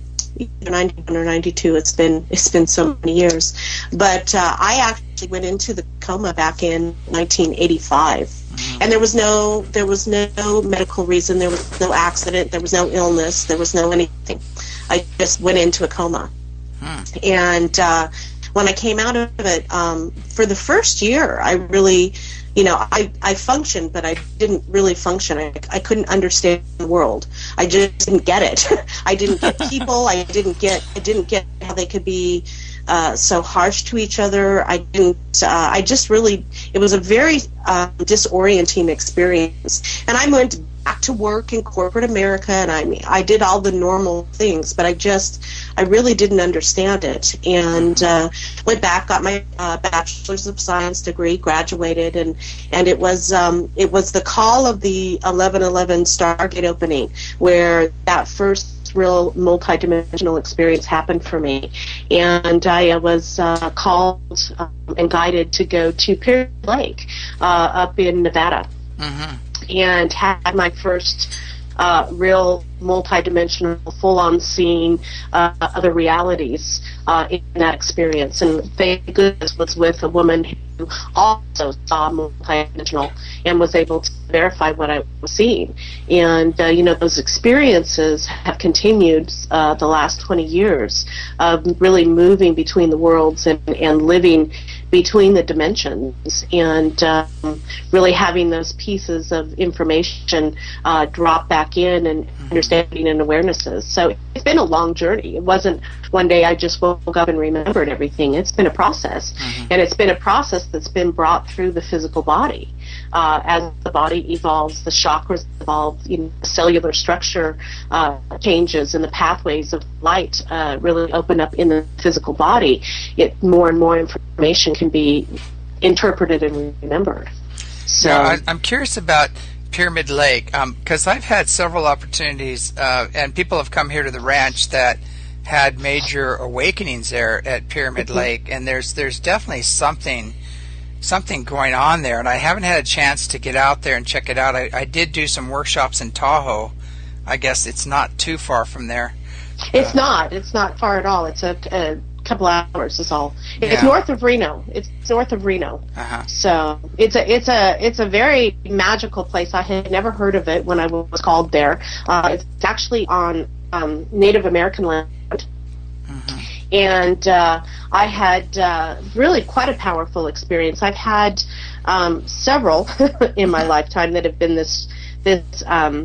ninety-one or ninety-two. It's been it's been so many years, but uh, I actually went into the coma back in nineteen eighty-five, mm-hmm. and there was no there was no medical reason, there was no accident, there was no illness, there was no anything. I just went into a coma, hmm. and uh, when I came out of it, um, for the first year, I really. You know, I, I functioned, but I didn't really function. I, I couldn't understand the world. I just didn't get it. I didn't get people. I didn't get. I didn't get how they could be uh, so harsh to each other. I didn't. Uh, I just really. It was a very uh, disorienting experience. And I went back to work in corporate America, and I mean, I did all the normal things, but I just. I really didn't understand it, and uh, went back, got my uh, bachelor's of science degree, graduated, and and it was um, it was the call of the eleven eleven Stargate opening where that first real multidimensional experience happened for me, and I was uh, called um, and guided to go to Pyramid Lake uh, up in Nevada, mm-hmm. and had my first. Uh, real multidimensional, full-on seeing uh, other realities uh, in that experience. And thank goodness was with a woman who also saw multidimensional and was able to verify what I was seeing. And, uh, you know, those experiences have continued uh, the last twenty years of really moving between the worlds and, and living between the dimensions, and um, really having those pieces of information uh, drop back in, and understanding and awarenesses. So it's been a long journey. It wasn't one day I just woke up and remembered everything. It's been a process, mm-hmm. and it's been a process that's been brought through the physical body. Uh, as the body evolves, the chakras evolve, you know, cellular structure uh, changes, and the pathways of light uh, really open up in the physical body. It more and more information can be interpreted and remembered. So yeah, I, I'm curious about Pyramid Lake because um, I've had several opportunities, uh, and people have come here to the ranch that had major awakenings there at Pyramid mm-hmm. Lake, and there's there's definitely something. something going on there, and I haven't had a chance to get out there and check it out. I, I did do some workshops in Tahoe. I guess it's not too far from there. It's uh, not. It's not far at all. It's a, a couple hours is all. It's yeah. north of Reno. It's north of Reno. Uh-huh. So it's a it's a it's a very magical place. I had never heard of it when I was called there. Uh, it's actually on um, Native American land. Mm-hmm. And uh, I had uh, really quite a powerful experience. I've had um, several in my lifetime that have been this, this um,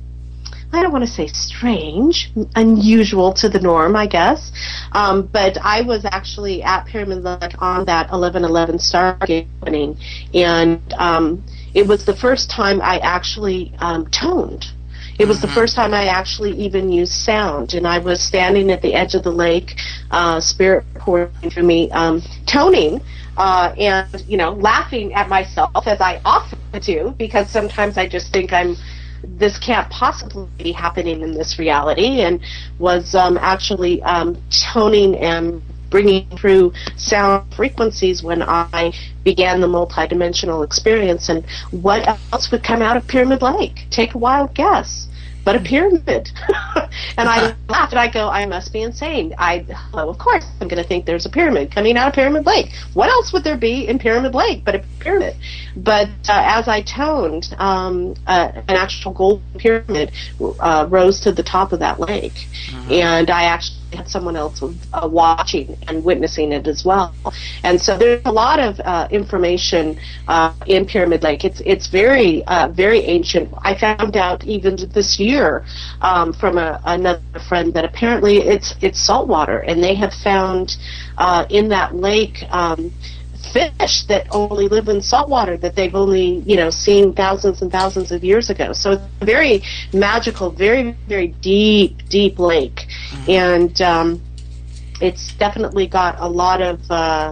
I don't want to say strange, unusual to the norm, I guess. Um, but I was actually at Pyramid Lake on that eleven eleven Stargate opening, and um, it was the first time I actually um, toned. It was mm-hmm. the first time I actually even used sound, and I was standing at the edge of the lake, uh, spirit pouring through me, um, toning, uh, and, you know, laughing at myself, as I often do, because sometimes I just think I'm, this can't possibly be happening in this reality, and was um, actually um, toning and bringing through sound frequencies when I began the multidimensional experience. And what else would come out of Pyramid Lake? Take a wild guess. But a pyramid. And I laughed and I go, I must be insane. I, well, of course, I'm going to think there's a pyramid coming out of Pyramid Lake. What else would there be in Pyramid Lake but a pyramid? But uh, as I toned, um, uh, an actual golden pyramid uh, rose to the top of that lake. Mm-hmm. And I actually had someone else uh, watching and witnessing it as well. And so there's a lot of uh, information uh, in Pyramid Lake. It's it's very, uh, very ancient. I found out even this year um, from a, another friend that apparently it's it's saltwater, and they have found uh, in that lake um, fish that only live in saltwater that they've only, you know, seen thousands and thousands of years ago. So it's a very magical, very, very deep, deep lake. Mm-hmm. And um, it's definitely got a lot of uh,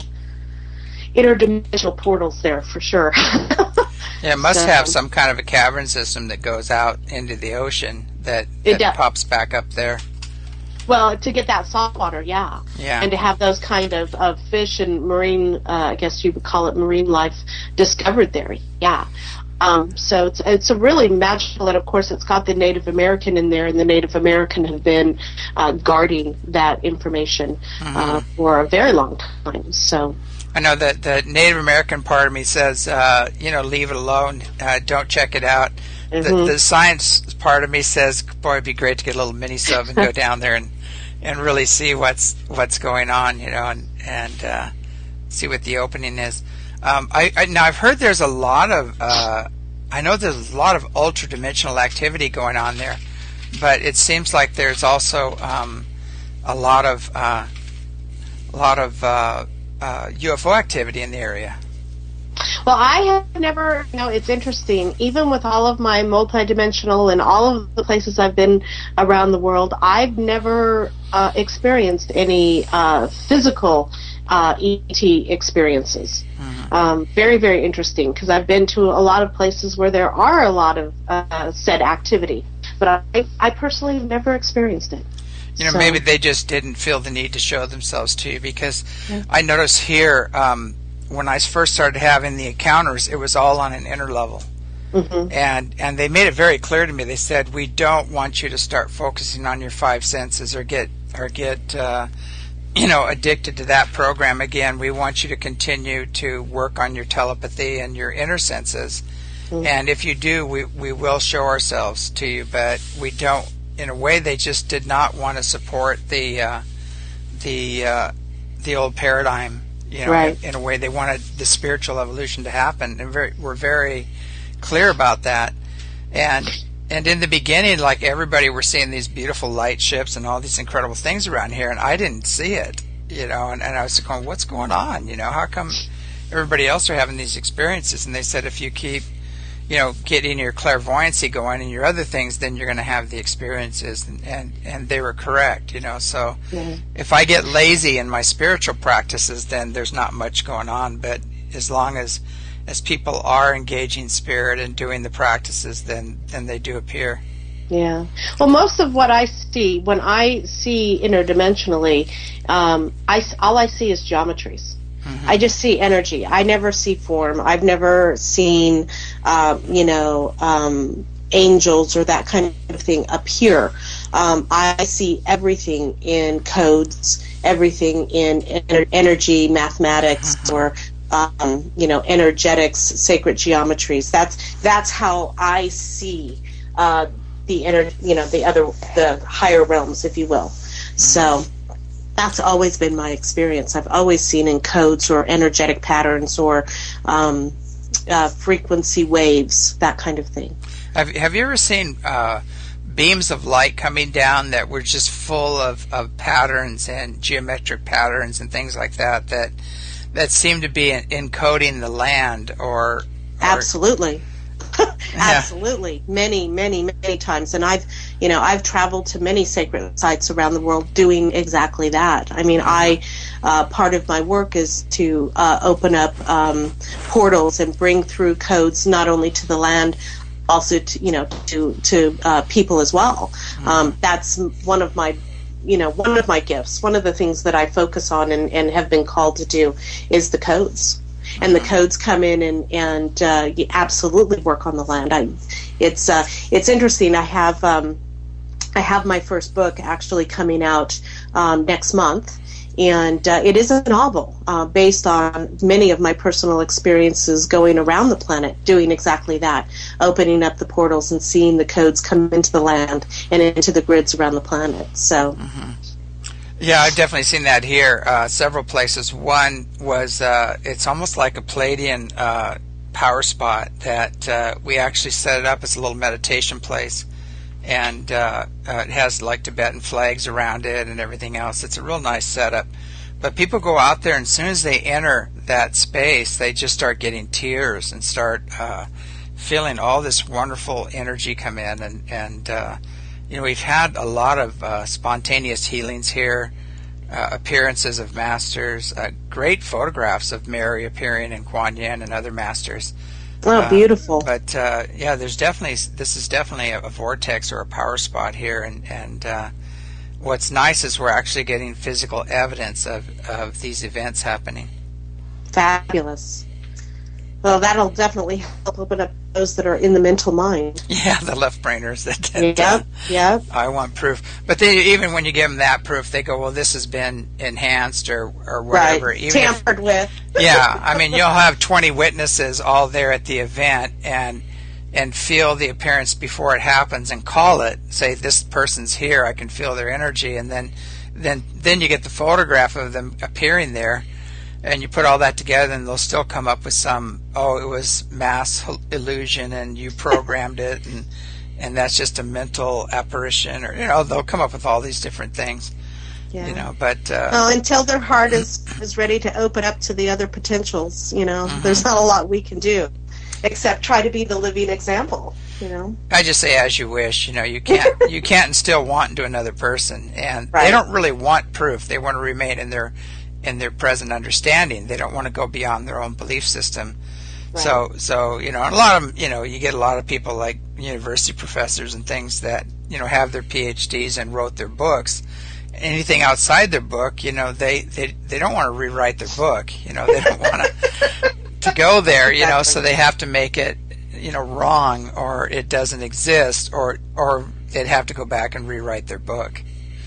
interdimensional portals there for sure. Yeah, it must so, have some kind of a cavern system that goes out into the ocean that, that pops back up there. Well, to get that saltwater, yeah. Yeah. And to have those kind of, of fish and marine, uh, I guess you would call it marine life, discovered there, yeah. Um, so it's it's a really magical, and of course it's got the Native American in there, and the Native American have been uh, guarding that information mm-hmm. uh, for a very long time, so... I know that the Native American part of me says, uh, you know, leave it alone, uh, don't check it out. Mm-hmm. The, the science part of me says, boy, it'd be great to get a little mini sub and go down there and, and really see what's what's going on, you know, and and uh, see what the opening is. Um, I, I now I've heard there's a lot of, uh, I know there's a lot of ultra dimensional activity going on there, but it seems like there's also um, a lot of uh, a lot of uh, uh, U F O activity in the area. Well, I have never, you know, it's interesting, even with all of my multidimensional and all of the places I've been around the world, I've never uh, experienced any uh, physical uh, E T experiences. Mm-hmm. Um, very, very interesting, because I've been to a lot of places where there are a lot of uh, said activity, but I, I personally have never experienced it. You know, so. Maybe they just didn't feel the need to show themselves to you, because yeah. I notice here, um, when I first started having the encounters, it was all on an inner level. Mm-hmm. And and they made it very clear to me. They said, we don't want you to start focusing on your five senses or get or get uh, you know, addicted to that program again. We want you to continue to work on your telepathy and your inner senses. Mm-hmm. And if you do, we, we will show ourselves to you, but we don't. In a way, they just did not want to support the uh, the uh, the old paradigm. You know, right. in, in a way, they wanted the spiritual evolution to happen, and very, we're very clear about that. And and in the beginning, like everybody, we're seeing these beautiful light ships and all these incredible things around here, and I didn't see it. You know, and, and I was going, "What's going on? You know, how come everybody else are having these experiences?" And they said, "If you keep, you know, getting your clairvoyancy going and your other things, then you're going to have the experiences." And, and, and they were correct, you know. So mm-hmm. if I get lazy in my spiritual practices, then there's not much going on. But as long as as people are engaging spirit and doing the practices, then, then they do appear. Yeah. Well, most of what I see, when I see interdimensionally, um, I, all I see is geometries. Mm-hmm. I just see energy. I never see form. I've never seen, uh, you know, um, angels or that kind of thing appear. Um, I see everything in codes, everything in ener- energy, mathematics, mm-hmm. or um, you know, energetics, sacred geometries. That's that's how I see uh, the ener- you know, the other, the higher realms, if you will. Mm-hmm. So. That's always been my experience. I've always seen in codes or energetic patterns or um, uh, frequency waves, that kind of thing. Have Have you ever seen uh, beams of light coming down that were just full of, of patterns and geometric patterns and things like that that that seem to be encoding the land? Or, or absolutely. Absolutely, many, many, many times, and I've, you know, I've traveled to many sacred sites around the world doing exactly that. I mean, I, uh, part of my work is to uh, open up um, portals and bring through codes not only to the land, also to, you know, to to uh, people as well. Um, that's one of my, you know, one of my gifts. One of the things that I focus on and, and have been called to do is the codes. And the codes come in and and uh, you absolutely work on the land. I, it's uh, it's interesting. I have um, I have my first book actually coming out um, next month, and uh, it is a novel uh, based on many of my personal experiences going around the planet, doing exactly that, opening up the portals and seeing the codes come into the land and into the grids around the planet. So. Mm-hmm. Yeah, I've definitely seen that here, uh, several places. One was, uh, it's almost like a Palladian uh, power spot that uh, we actually set it up as a little meditation place. And uh, uh, it has like Tibetan flags around it and everything else. It's a real nice setup. But people go out there, and as soon as they enter that space, they just start getting tears and start uh, feeling all this wonderful energy come in. And, and uh, you know, we've had a lot of uh, spontaneous healings here, uh, appearances of masters, uh, great photographs of Mary appearing in Kuan Yin and other masters. Oh, beautiful. Uh, but, uh, yeah, there's definitely, this is definitely a, a vortex or a power spot here. And, and uh, what's nice is we're actually getting physical evidence of, of these events happening. Fabulous. Well, that'll definitely help open up those that are in the mental mind. Yeah, the left-brainers. That, that yep, uh, yep. I want proof. But they, even when you give them that proof, they go, well, this has been enhanced or, or whatever. Right, even tampered if, with. Yeah, I mean, you'll have twenty witnesses all there at the event and and feel the appearance before it happens and call it, say, this person's here, I can feel their energy, and then then, then you get the photograph of them appearing there. And you put all that together, and they'll still come up with some, oh, it was mass illusion, and you programmed it, and and that's just a mental apparition, or, you know, they'll come up with all these different things, yeah. you know, but... Uh, well, until their heart is, is ready to open up to the other potentials, you know, mm-hmm. there's not a lot we can do, except try to be the living example, you know. I just say as you wish, you know, you can't, you can't instill want into another person, and right. they don't really want proof, they want to remain in their... in their present understanding. They don't want to go beyond their own belief system. Right. So, so you know, a lot of, you know, you get a lot of people like university professors and things that, you know, have their P H Ds and wrote their books. Anything outside their book, you know, they, they, they don't want to rewrite their book. You know, they don't want to to go there, you know, so they have to make it, you know, wrong, or it doesn't exist, or or they'd have to go back and rewrite their book.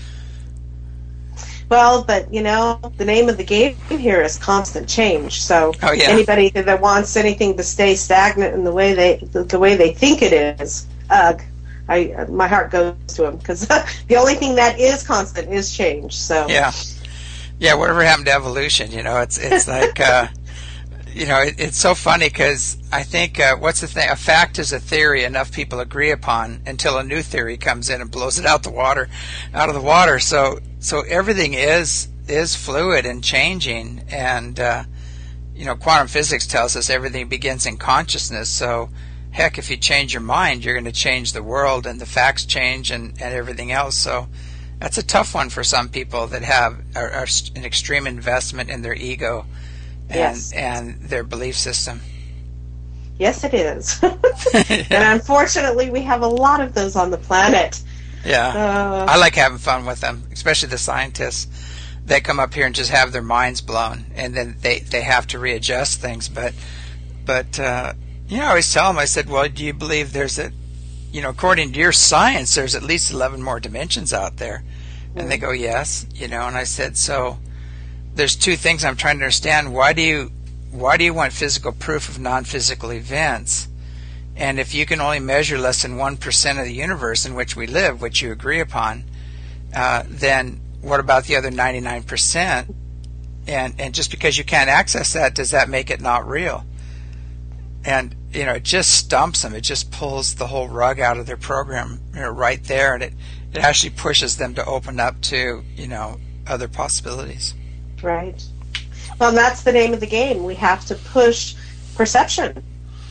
Well, but, you know, the name of the game here is constant change. So oh, yeah. anybody that wants anything to stay stagnant in the way they the, the way they think it is, ugh, I my heart goes to them, because the only thing that is constant is change. So yeah, yeah. Whatever happened to evolution? You know, it's it's like uh, you know, it, it's so funny because I think uh, what's the thing? A fact is a theory enough people agree upon until a new theory comes in and blows it out the water, out of the water. So. So everything is is fluid and changing, and uh, you know, quantum physics tells us everything begins in consciousness. So, heck, if you change your mind, you're going to change the world, and the facts change, and, and everything else. So, that's a tough one for some people that have are, are an extreme investment in their ego and yes. and their belief system. Yes, it is, yeah. And unfortunately, we have a lot of those on the planet. Yeah, uh, I like having fun with them, especially the scientists. They come up here and just have their minds blown, and then they, they have to readjust things. But, but uh, you know, I always tell them, I said, well, do you believe there's a, you know, according to your science, there's at least eleven more dimensions out there? Mm-hmm. And they go, yes, you know, and I said, so there's two things I'm trying to understand. Why do you, why do you want physical proof of non-physical events? And if you can only measure less than one percent of the universe in which we live, which you agree upon, uh, then what about the other ninety-nine percent? And and just because you can't access that, does that make it not real? And, you know, it just stumps them. It just pulls the whole rug out of their program, you know, right there. And it, it actually pushes them to open up to, you know, other possibilities. Right. Well, that's the name of the game. We have to push perception.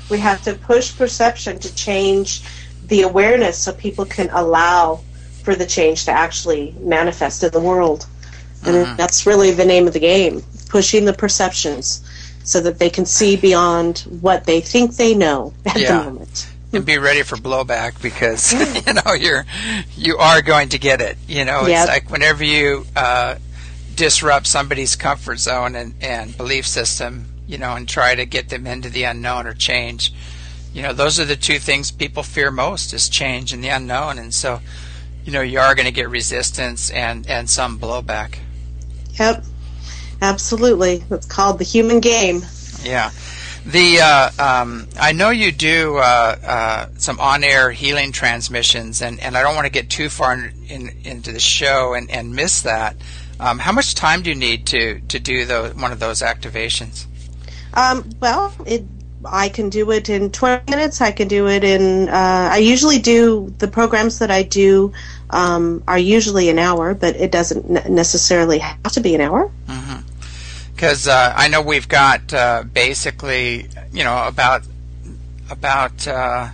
We have to push perception to change the awareness so people can allow for the change to actually manifest in the world. And mm-hmm. that's really the name of the game, pushing the perceptions so that they can see beyond what they think they know at yeah. the moment. And be ready for blowback, because you know you're you are going to get it. You know, it's yep. like whenever you uh, disrupt somebody's comfort zone and, and belief system, you know, and try to get them into the unknown or change. You know, those are the two things people fear most, is change and the unknown. And so, you know, you are going to get resistance and, and some blowback. Yep, absolutely. It's called the human game. Yeah. The uh, um, I know you do uh, uh, some on-air healing transmissions, and, and I don't want to get too far in, in, into the show and, and miss that. Um, how much time do you need to, to do those, one of those activations? Um, well, it, I can do it in twenty minutes. I can do it in, uh, I usually do, the programs that I do um, are usually an hour, but it doesn't necessarily have to be an hour. Mm-hmm. Because uh, I know we've got uh, basically, you know, about, about uh,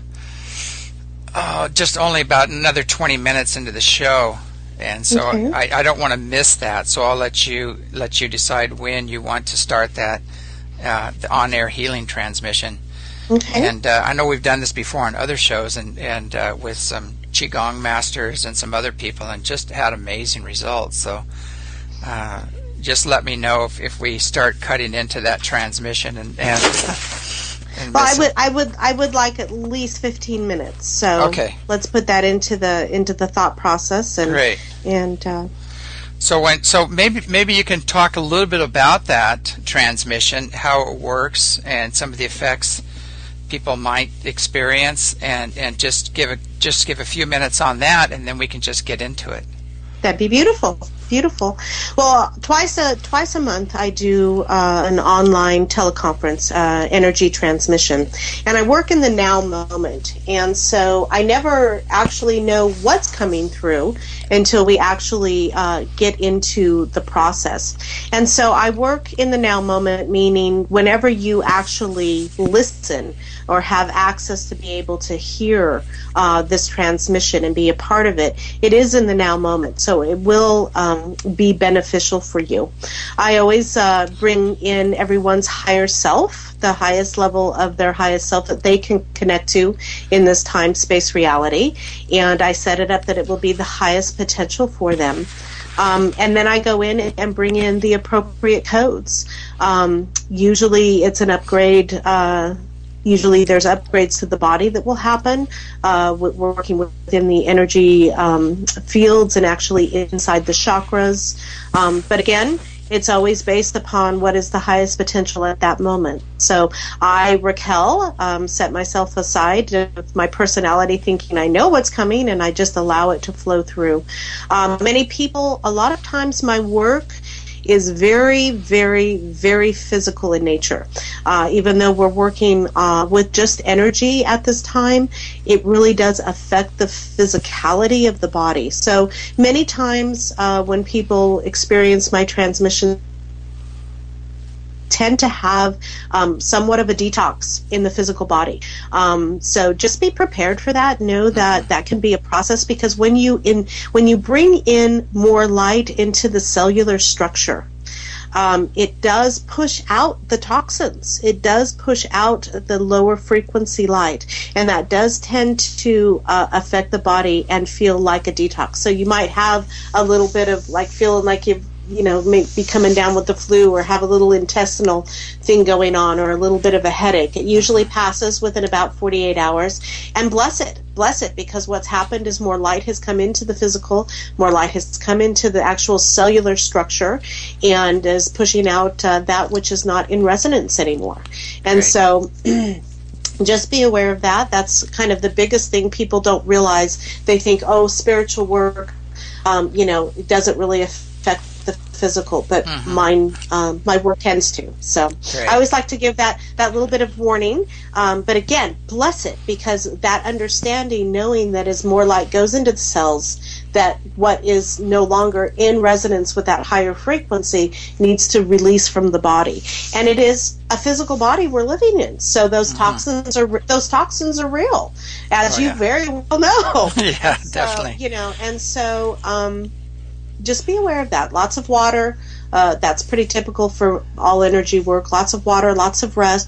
oh, just only about another twenty minutes into the show. And so okay. I, I don't want to miss that, so I'll let you let you decide when you want to start that uh, the on-air healing transmission. Okay. And uh, I know we've done this before on other shows, and and uh, with some Qigong masters and some other people, and just had amazing results. So uh, just let me know if, if we start cutting into that transmission and. and Well, I would, I would, I would like at least fifteen minutes. So okay. let's put that into the into the thought process. And, Great. And uh, so when, so maybe maybe you can talk a little bit about that transmission, how it works, and some of the effects people might experience, and, and just give a just give a few minutes on that, and then we can just get into it. That'd be beautiful. Beautiful. Well, twice a twice a month I do uh, an online teleconference, uh, energy transmission, and I work in the now moment. And so I never actually know what's coming through until we actually uh, get into the process. And so I work in the now moment, meaning whenever you actually listen or have access to be able to hear uh, this transmission and be a part of it, it is in the now moment. So it will um, be beneficial for you. I always uh, bring in everyone's higher self, the highest level of their highest self that they can connect to in this time-space reality, and I set it up that it will be the highest potential for them. Um, and then I go in and bring in the appropriate codes. Um, usually it's an upgrade. Uh, Usually there's upgrades to the body that will happen. Uh, we're working within the energy um, fields and actually inside the chakras. Um, but again, it's always based upon what is the highest potential at that moment. So I, Raquel, um, set myself aside with my personality thinking I know what's coming, and I just allow it to flow through. Um, many people, a lot of times my work is very, very, very physical in nature. Uh, even though we're working uh, with just energy at this time, it really does affect the physicality of the body. So many times uh, when people experience my transmission, tend to have um, somewhat of a detox in the physical body. Um, so just be prepared for that. Know that that can be a process, because when you in when you bring in more light into the cellular structure, um, it does push out the toxins. It does push out the lower frequency light, and that does tend to uh, affect the body and feel like a detox. So you might have a little bit of like feeling like you've you know, may be coming down with the flu or have a little intestinal thing going on or a little bit of a headache. It usually passes within about forty-eight hours. And bless it, bless it, because what's happened is more light has come into the physical, more light has come into the actual cellular structure, and is pushing out uh, that which is not in resonance anymore. And right. so just be aware of that. That's kind of the biggest thing people don't realize. They think, oh, spiritual work, um, you know, it doesn't really affect the physical, but mm-hmm. mine, um, my work tends to. So Great. I always like to give that, that little bit of warning. Um, but again, bless it, because that understanding, knowing that as more light goes into the cells, that what is no longer in resonance with that higher frequency needs to release from the body. And it is a physical body we're living in. So those mm-hmm. toxins are, those toxins are real, as oh, you yeah. very well know. Yeah, so, definitely. You know, and so, um, just be aware of that. Lots of water. Uh, that's pretty typical for all energy work. Lots of water, lots of rest.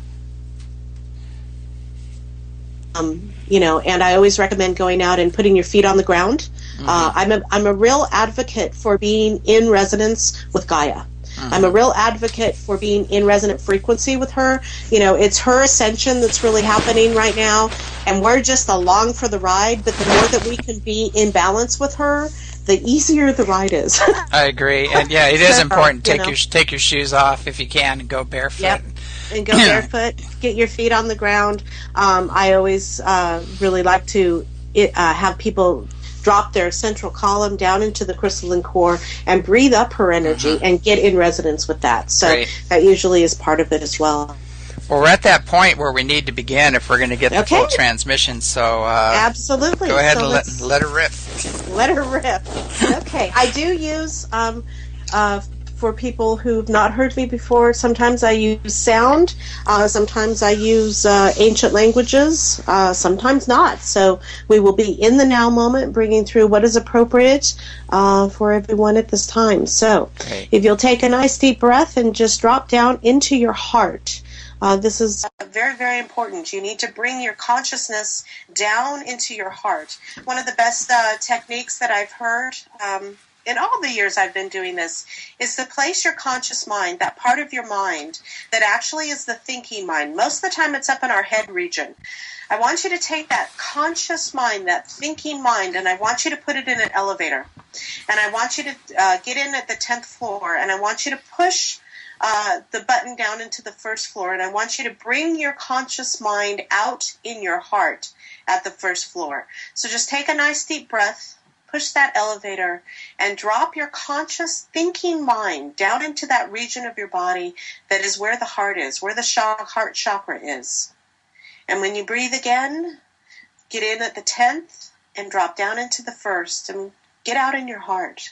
Um, you know, and I always recommend going out and putting your feet on the ground. Mm-hmm. Uh, I'm a I'm a real advocate for being in resonance with Gaia. Mm-hmm. I'm a real advocate for being in resonant frequency with her. You know, it's her ascension that's really happening right now, and we're just along for the ride. But the more that we can be in balance with her, the easier the ride is. I agree, and yeah, it is so, important. Take you know, your take your shoes off if you can, and go barefoot. Yep. And go barefoot. Get your feet on the ground. Um, I always uh, really like to uh, have people drop their central column down into the crystalline core and breathe up her energy uh-huh. and get in resonance with that. So Great. That usually is part of it as well. Well, we're at that point where we need to begin if we're going to get the okay. full transmission. So uh, absolutely, go ahead so and let, let her rip. Let her rip. Okay, I do use um, uh, for people who've not heard me before. Sometimes I use sound. Uh, sometimes I use uh, ancient languages. Uh, sometimes not. So we will be in the now moment, bringing through what is appropriate uh, for everyone at this time. So Great. If you'll take a nice deep breath and just drop down into your heart. Uh, this is very, very important. You need to bring your consciousness down into your heart. One of the best uh, techniques that I've heard um, in all the years I've been doing this is to place your conscious mind, that part of your mind that actually is the thinking mind. Most of the time it's up in our head region. I want you to take that conscious mind, that thinking mind, and I want you to put it in an elevator. And I want you to uh, get in at the tenth floor, and I want you to push Uh, the button down into the first floor, and I want you to bring your conscious mind out in your heart at the first floor. So just take a nice deep breath, push that elevator, and drop your conscious thinking mind down into that region of your body that is where the heart is, where the heart chakra is. And when you breathe again, get in at the tenth and drop down into the first and get out in your heart.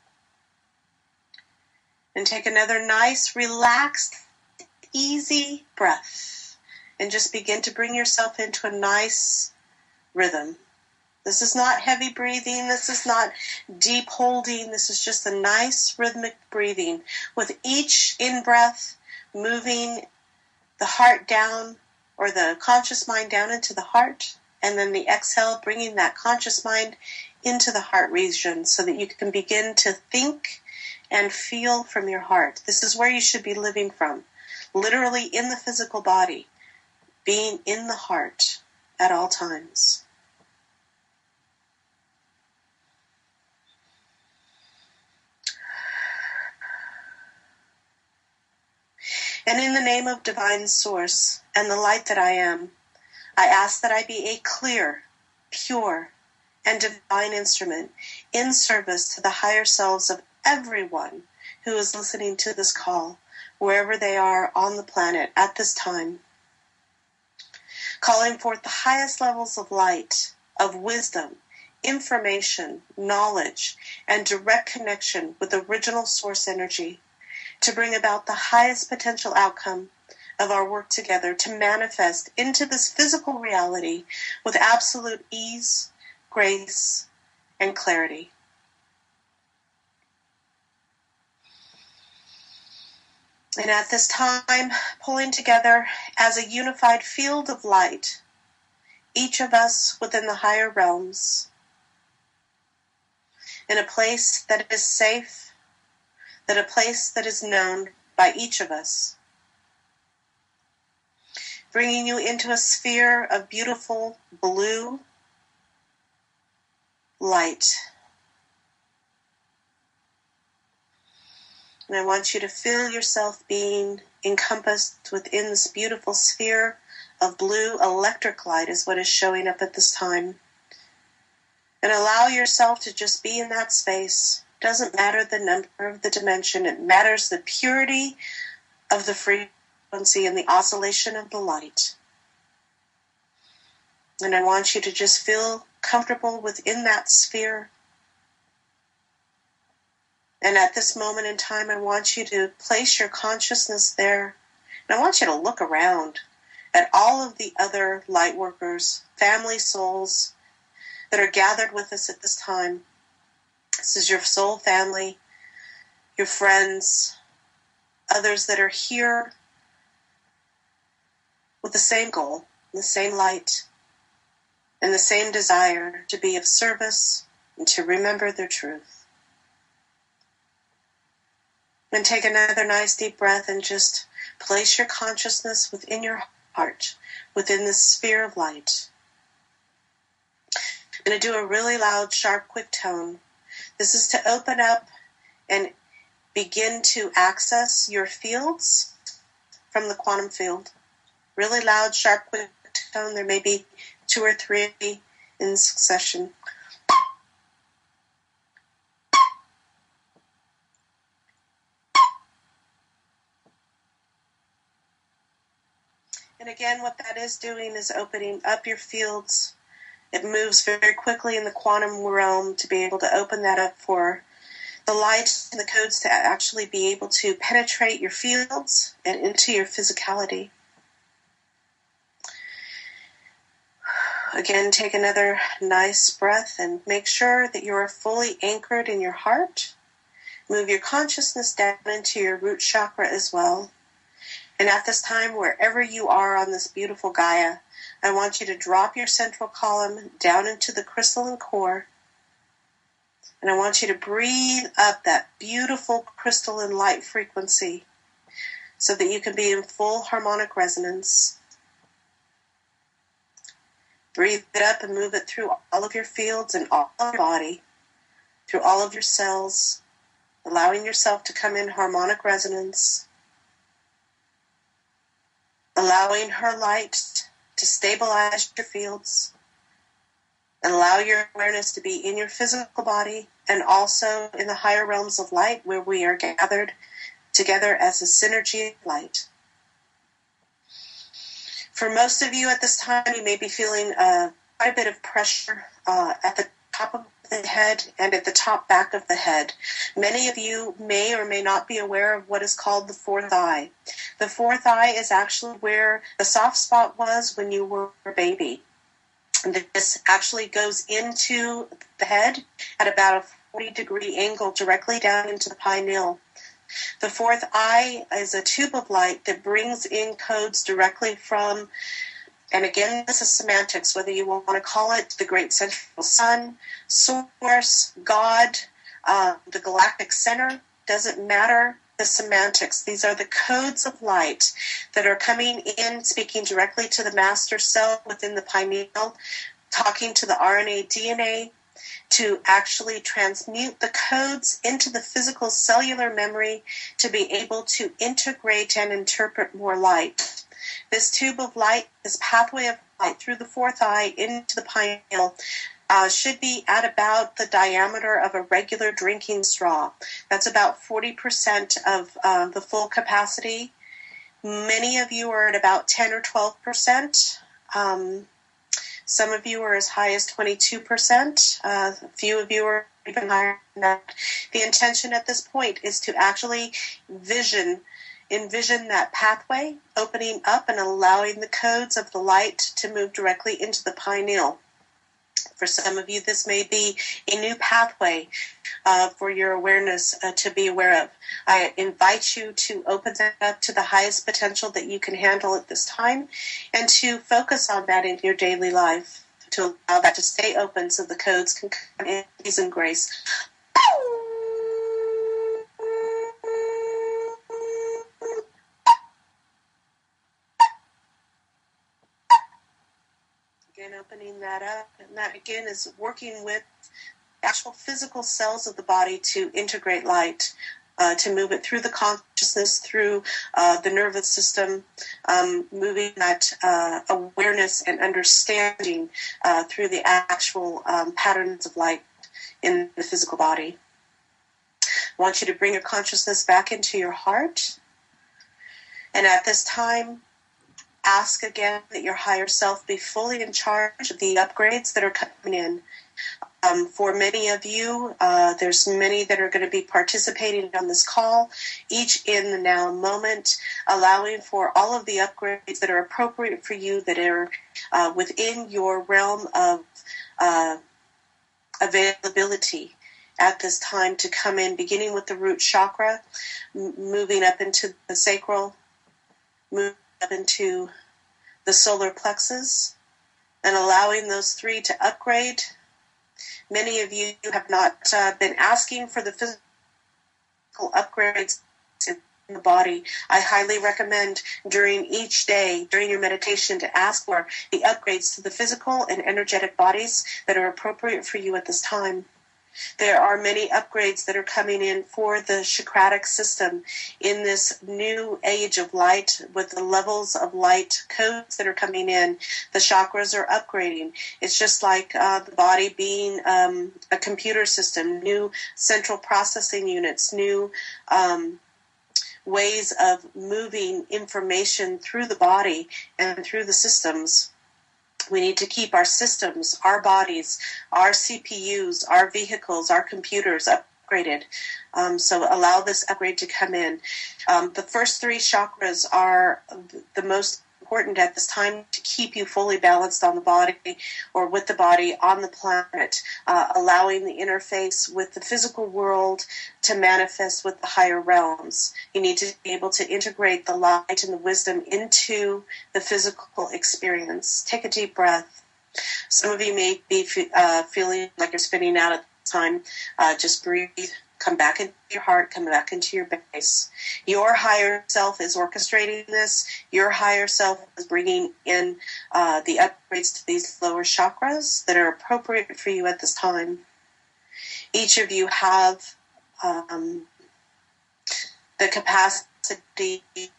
And take another nice, relaxed, easy breath. And just begin to bring yourself into a nice rhythm. This is not heavy breathing. This is not deep holding. This is just a nice rhythmic breathing. With each in-breath, moving the heart down, or the conscious mind down into the heart. And then the exhale, bringing that conscious mind into the heart region so that you can begin to think and feel from your heart. This is where you should be living from, literally in the physical body, being in the heart at all times. And in the name of Divine Source and the light that I am, I ask that I be a clear, pure, and divine instrument in service to the higher selves of everyone who is listening to this call, wherever they are on the planet at this time, calling forth the highest levels of light, of wisdom, information, knowledge, and direct connection with original source energy to bring about the highest potential outcome of our work together to manifest into this physical reality with absolute ease, grace, and clarity. And at this time, pulling together as a unified field of light, each of us within the higher realms, in a place that is safe, that a place that is known by each of us, bringing you into a sphere of beautiful blue light. And I want you to feel yourself being encompassed within this beautiful sphere of blue electric light is what is showing up at this time. And allow yourself to just be in that space, Doesn't matter the number of the dimension. It matters the purity of the frequency and the oscillation of the light. And I want you to just feel comfortable within that sphere. And at this moment in time, I want you to place your consciousness there. And I want you to look around at all of the other light workers, family souls that are gathered with us at this time. This is your soul family, your friends, others that are here with the same goal, the same light, and the same desire to be of service and to remember their truth. And take another nice deep breath and just place your consciousness within your heart, within this sphere of light. I'm going to do a really loud, sharp, quick tone. This is to open up and begin to access your fields from the quantum field. Really loud, sharp, quick tone. There may be two or three in succession. And again, what that is doing is opening up your fields. It moves very quickly in the quantum realm to be able to open that up for the light and the codes to actually be able to penetrate your fields and into your physicality. Again, take another nice breath and make sure that you are fully anchored in your heart. Move your consciousness down into your root chakra as well. And at this time, wherever you are on this beautiful Gaia, I want you to drop your central column down into the crystalline core. And I want you to breathe up that beautiful crystalline light frequency so that you can be in full harmonic resonance. Breathe it up and move it through all of your fields and all of your body, through all of your cells, allowing yourself to come in harmonic resonance, allowing her light to stabilize your fields, and allow your awareness to be in your physical body and also in the higher realms of light where we are gathered together as a synergy of light. For most of you at this time, you may be feeling uh, quite a bit of pressure uh, at the top of the head and at the top back of the head. Many of you may or may not be aware of what is called the fourth eye. The fourth eye is actually where the soft spot was when you were a baby. This actually goes into the head at about a forty degree angle directly down into the pineal. The fourth eye is a tube of light that brings in codes directly from, and again, this is semantics, whether you want to call it the great central sun, source, God, uh, the galactic center, doesn't matter the semantics. These are the codes of light that are coming in, speaking directly to the master cell within the pineal, talking to the R N A, D N A, to actually transmute the codes into the physical cellular memory to be able to integrate and interpret more light. This tube of light, this pathway of light through the fourth eye into the pineal, uh, should be at about the diameter of a regular drinking straw. That's about forty percent of uh, the full capacity. Many of you are at about ten or twelve percent. Um, Some of you are as high as twenty-two percent. Uh, a few of you are even higher than that. The intention at this point is to actually vision, envision that pathway opening up and allowing the codes of the light to move directly into the pineal. For some of you, this may be a new pathway uh, for your awareness uh, to be aware of. I invite you to open that up to the highest potential that you can handle at this time and to focus on that in your daily life, to allow that to stay open so the codes can come in ease and grace. Again, opening that up, and that again is working with actual physical cells of the body to integrate light, uh, to move it through the consciousness, through uh, the nervous system, um, moving that uh, awareness and understanding uh, through the actual um, patterns of light in the physical body. I want you to bring your consciousness back into your heart. And at this time, ask again that your higher self be fully in charge of the upgrades that are coming in. Um, for many of you, uh, there's many that are going to be participating on this call, each in the now moment, allowing for all of the upgrades that are appropriate for you, that are uh, within your realm of uh, availability at this time to come in, beginning with the root chakra, m- moving up into the sacral, moving up into the solar plexus, and allowing those three to upgrade. Many of you have not uh, been asking for the physical upgrades in the body. I highly recommend during each day, during your meditation, to ask for the upgrades to the physical and energetic bodies that are appropriate for you at this time. There are many upgrades that are coming in for the Socratic system in this new age of light, with the levels of light codes that are coming in. The chakras are upgrading. It's just like uh, the body being um, a computer system, new central processing units, new um, ways of moving information through the body and through the systems. We need to keep our systems, our bodies, our C P Us, our vehicles, our computers upgraded. Um, so allow this upgrade to come in. Um, the first three chakras are the most important at this time to keep you fully balanced on the body, or with the body on the planet, uh, allowing the interface with the physical world to manifest with the higher realms. You need to be able to integrate the light and the wisdom into the physical experience. Take a deep breath. Some of you may be uh, feeling like you're spinning out at the time. Uh, just breathe. Come back into your heart, come back into your base. Your higher self is orchestrating this. Your higher self is bringing in uh, the upgrades to these lower chakras that are appropriate for you at this time. Each of you have um, the capacity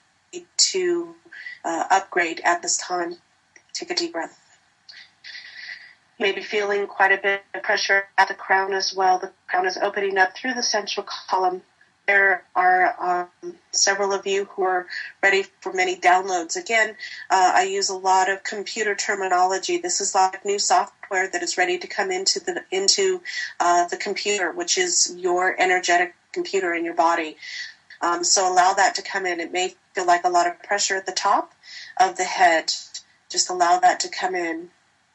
to uh, upgrade at this time. Take a deep breath. You may be feeling quite a bit of pressure at the crown as well. The crown is opening up through the central column. There are um, several of you who are ready for many downloads. Again, uh, I use a lot of computer terminology. This is like new software that is ready to come into the into uh, the computer, which is your energetic computer in your body. Um, so allow that to come in. It may feel like a lot of pressure at the top of the head. Just allow that to come in.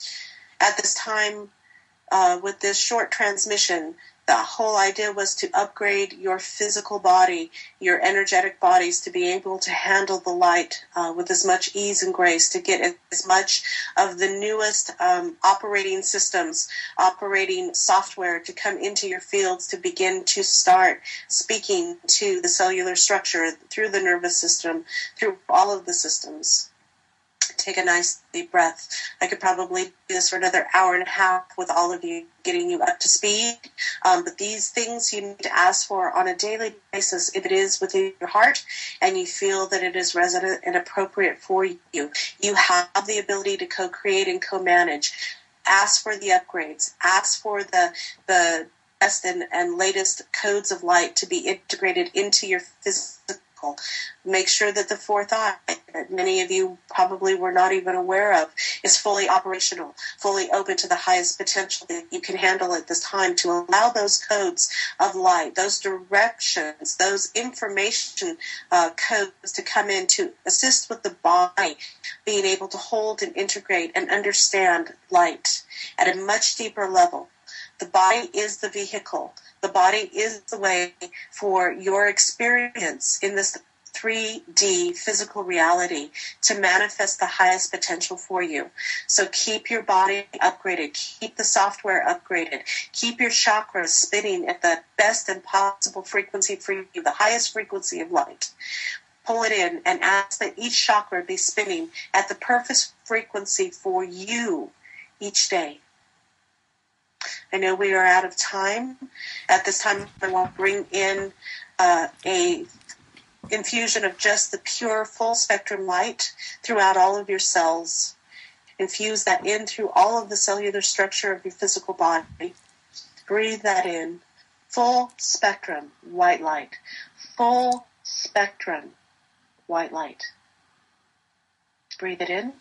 At this time, uh, with this short transmission, the whole idea was to upgrade your physical body, your energetic bodies, to be able to handle the light uh, with as much ease and grace, to get as much of the newest um, operating systems, operating software to come into your fields, to begin to start speaking to the cellular structure through the nervous system, through all of the systems. Take a nice deep breath. I could probably do this for another hour and a half with all of you, getting you up to speed. Um, but these things you need to ask for on a daily basis if it is within your heart and you feel that it is resonant and appropriate for you. You have the ability to co-create and co-manage. Ask for the upgrades. Ask for the the best and, and latest codes of light to be integrated into your physical. Make sure that the fourth eye, that many of you probably were not even aware of, is fully operational, fully open to the highest potential that you can handle at this time, to allow those codes of light, those directions, those information uh, codes to come in to assist with the body being able to hold and integrate and understand light at a much deeper level. The body is the vehicle. The body is the way for your experience in this three D physical reality to manifest the highest potential for you. So keep your body upgraded. Keep the software upgraded. Keep your chakras spinning at the best and possible frequency for you, the highest frequency of light. Pull it in and ask that each chakra be spinning at the perfect frequency for you each day. I know we are out of time. At this time, I want to bring in uh, a infusion of just the pure full spectrum light throughout all of your cells. Infuse that in through all of the cellular structure of your physical body. Breathe that in. full spectrum white light. Full spectrum white light. Breathe it in.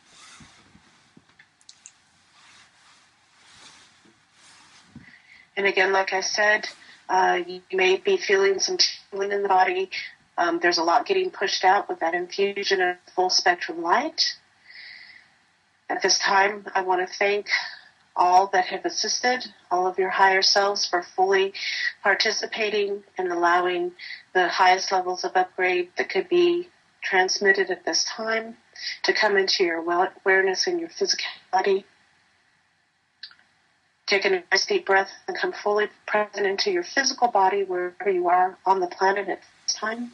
And again, like I said, uh, you may be feeling some tingling in the body. Um, there's a lot getting pushed out with that infusion of full spectrum light. At this time, I want to thank all that have assisted, all of your higher selves for fully participating and allowing the highest levels of upgrade that could be transmitted at this time to come into your awareness and your physicality. Take a nice deep breath and come fully present into your physical body wherever you are on the planet at this time.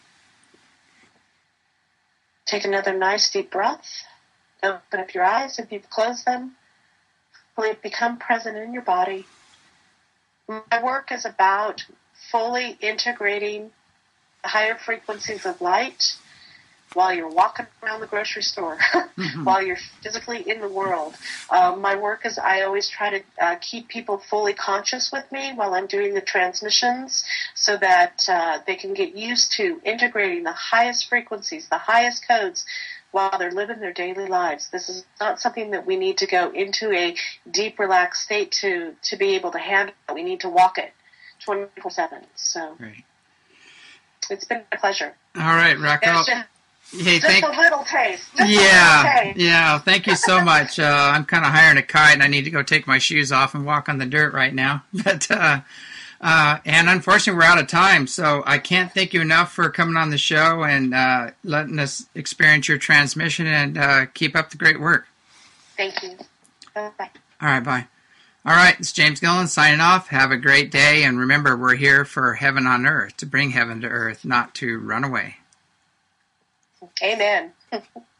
Take another nice deep breath. Open up your eyes if you've closed them. Fully become present in your body. My work is about fully integrating the higher frequencies of light while you're walking around the grocery store, mm-hmm. while you're physically in the world. Um, my work is I always try to uh, keep people fully conscious with me while I'm doing the transmissions so that uh, they can get used to integrating the highest frequencies, the highest codes, while they're living their daily lives. This is not something that we need to go into a deep, relaxed state to, to be able to handle. We need to walk it twenty-four seven. So right. It's been a pleasure. All right, Raquel. Hey, just thank, a little taste. Just yeah, a little taste. yeah. Thank you so much. Uh, I'm kind of hiring a kite, and I need to go take my shoes off and walk on the dirt right now. But uh, uh, and unfortunately, we're out of time. So I can't thank you enough for coming on the show and uh, letting us experience your transmission. And uh, keep up the great work. Thank you. Bye. All right, bye. All right, it's James Gillen signing off. Have a great day, and remember, we're here for heaven on earth, to bring heaven to earth, not to run away. Amen.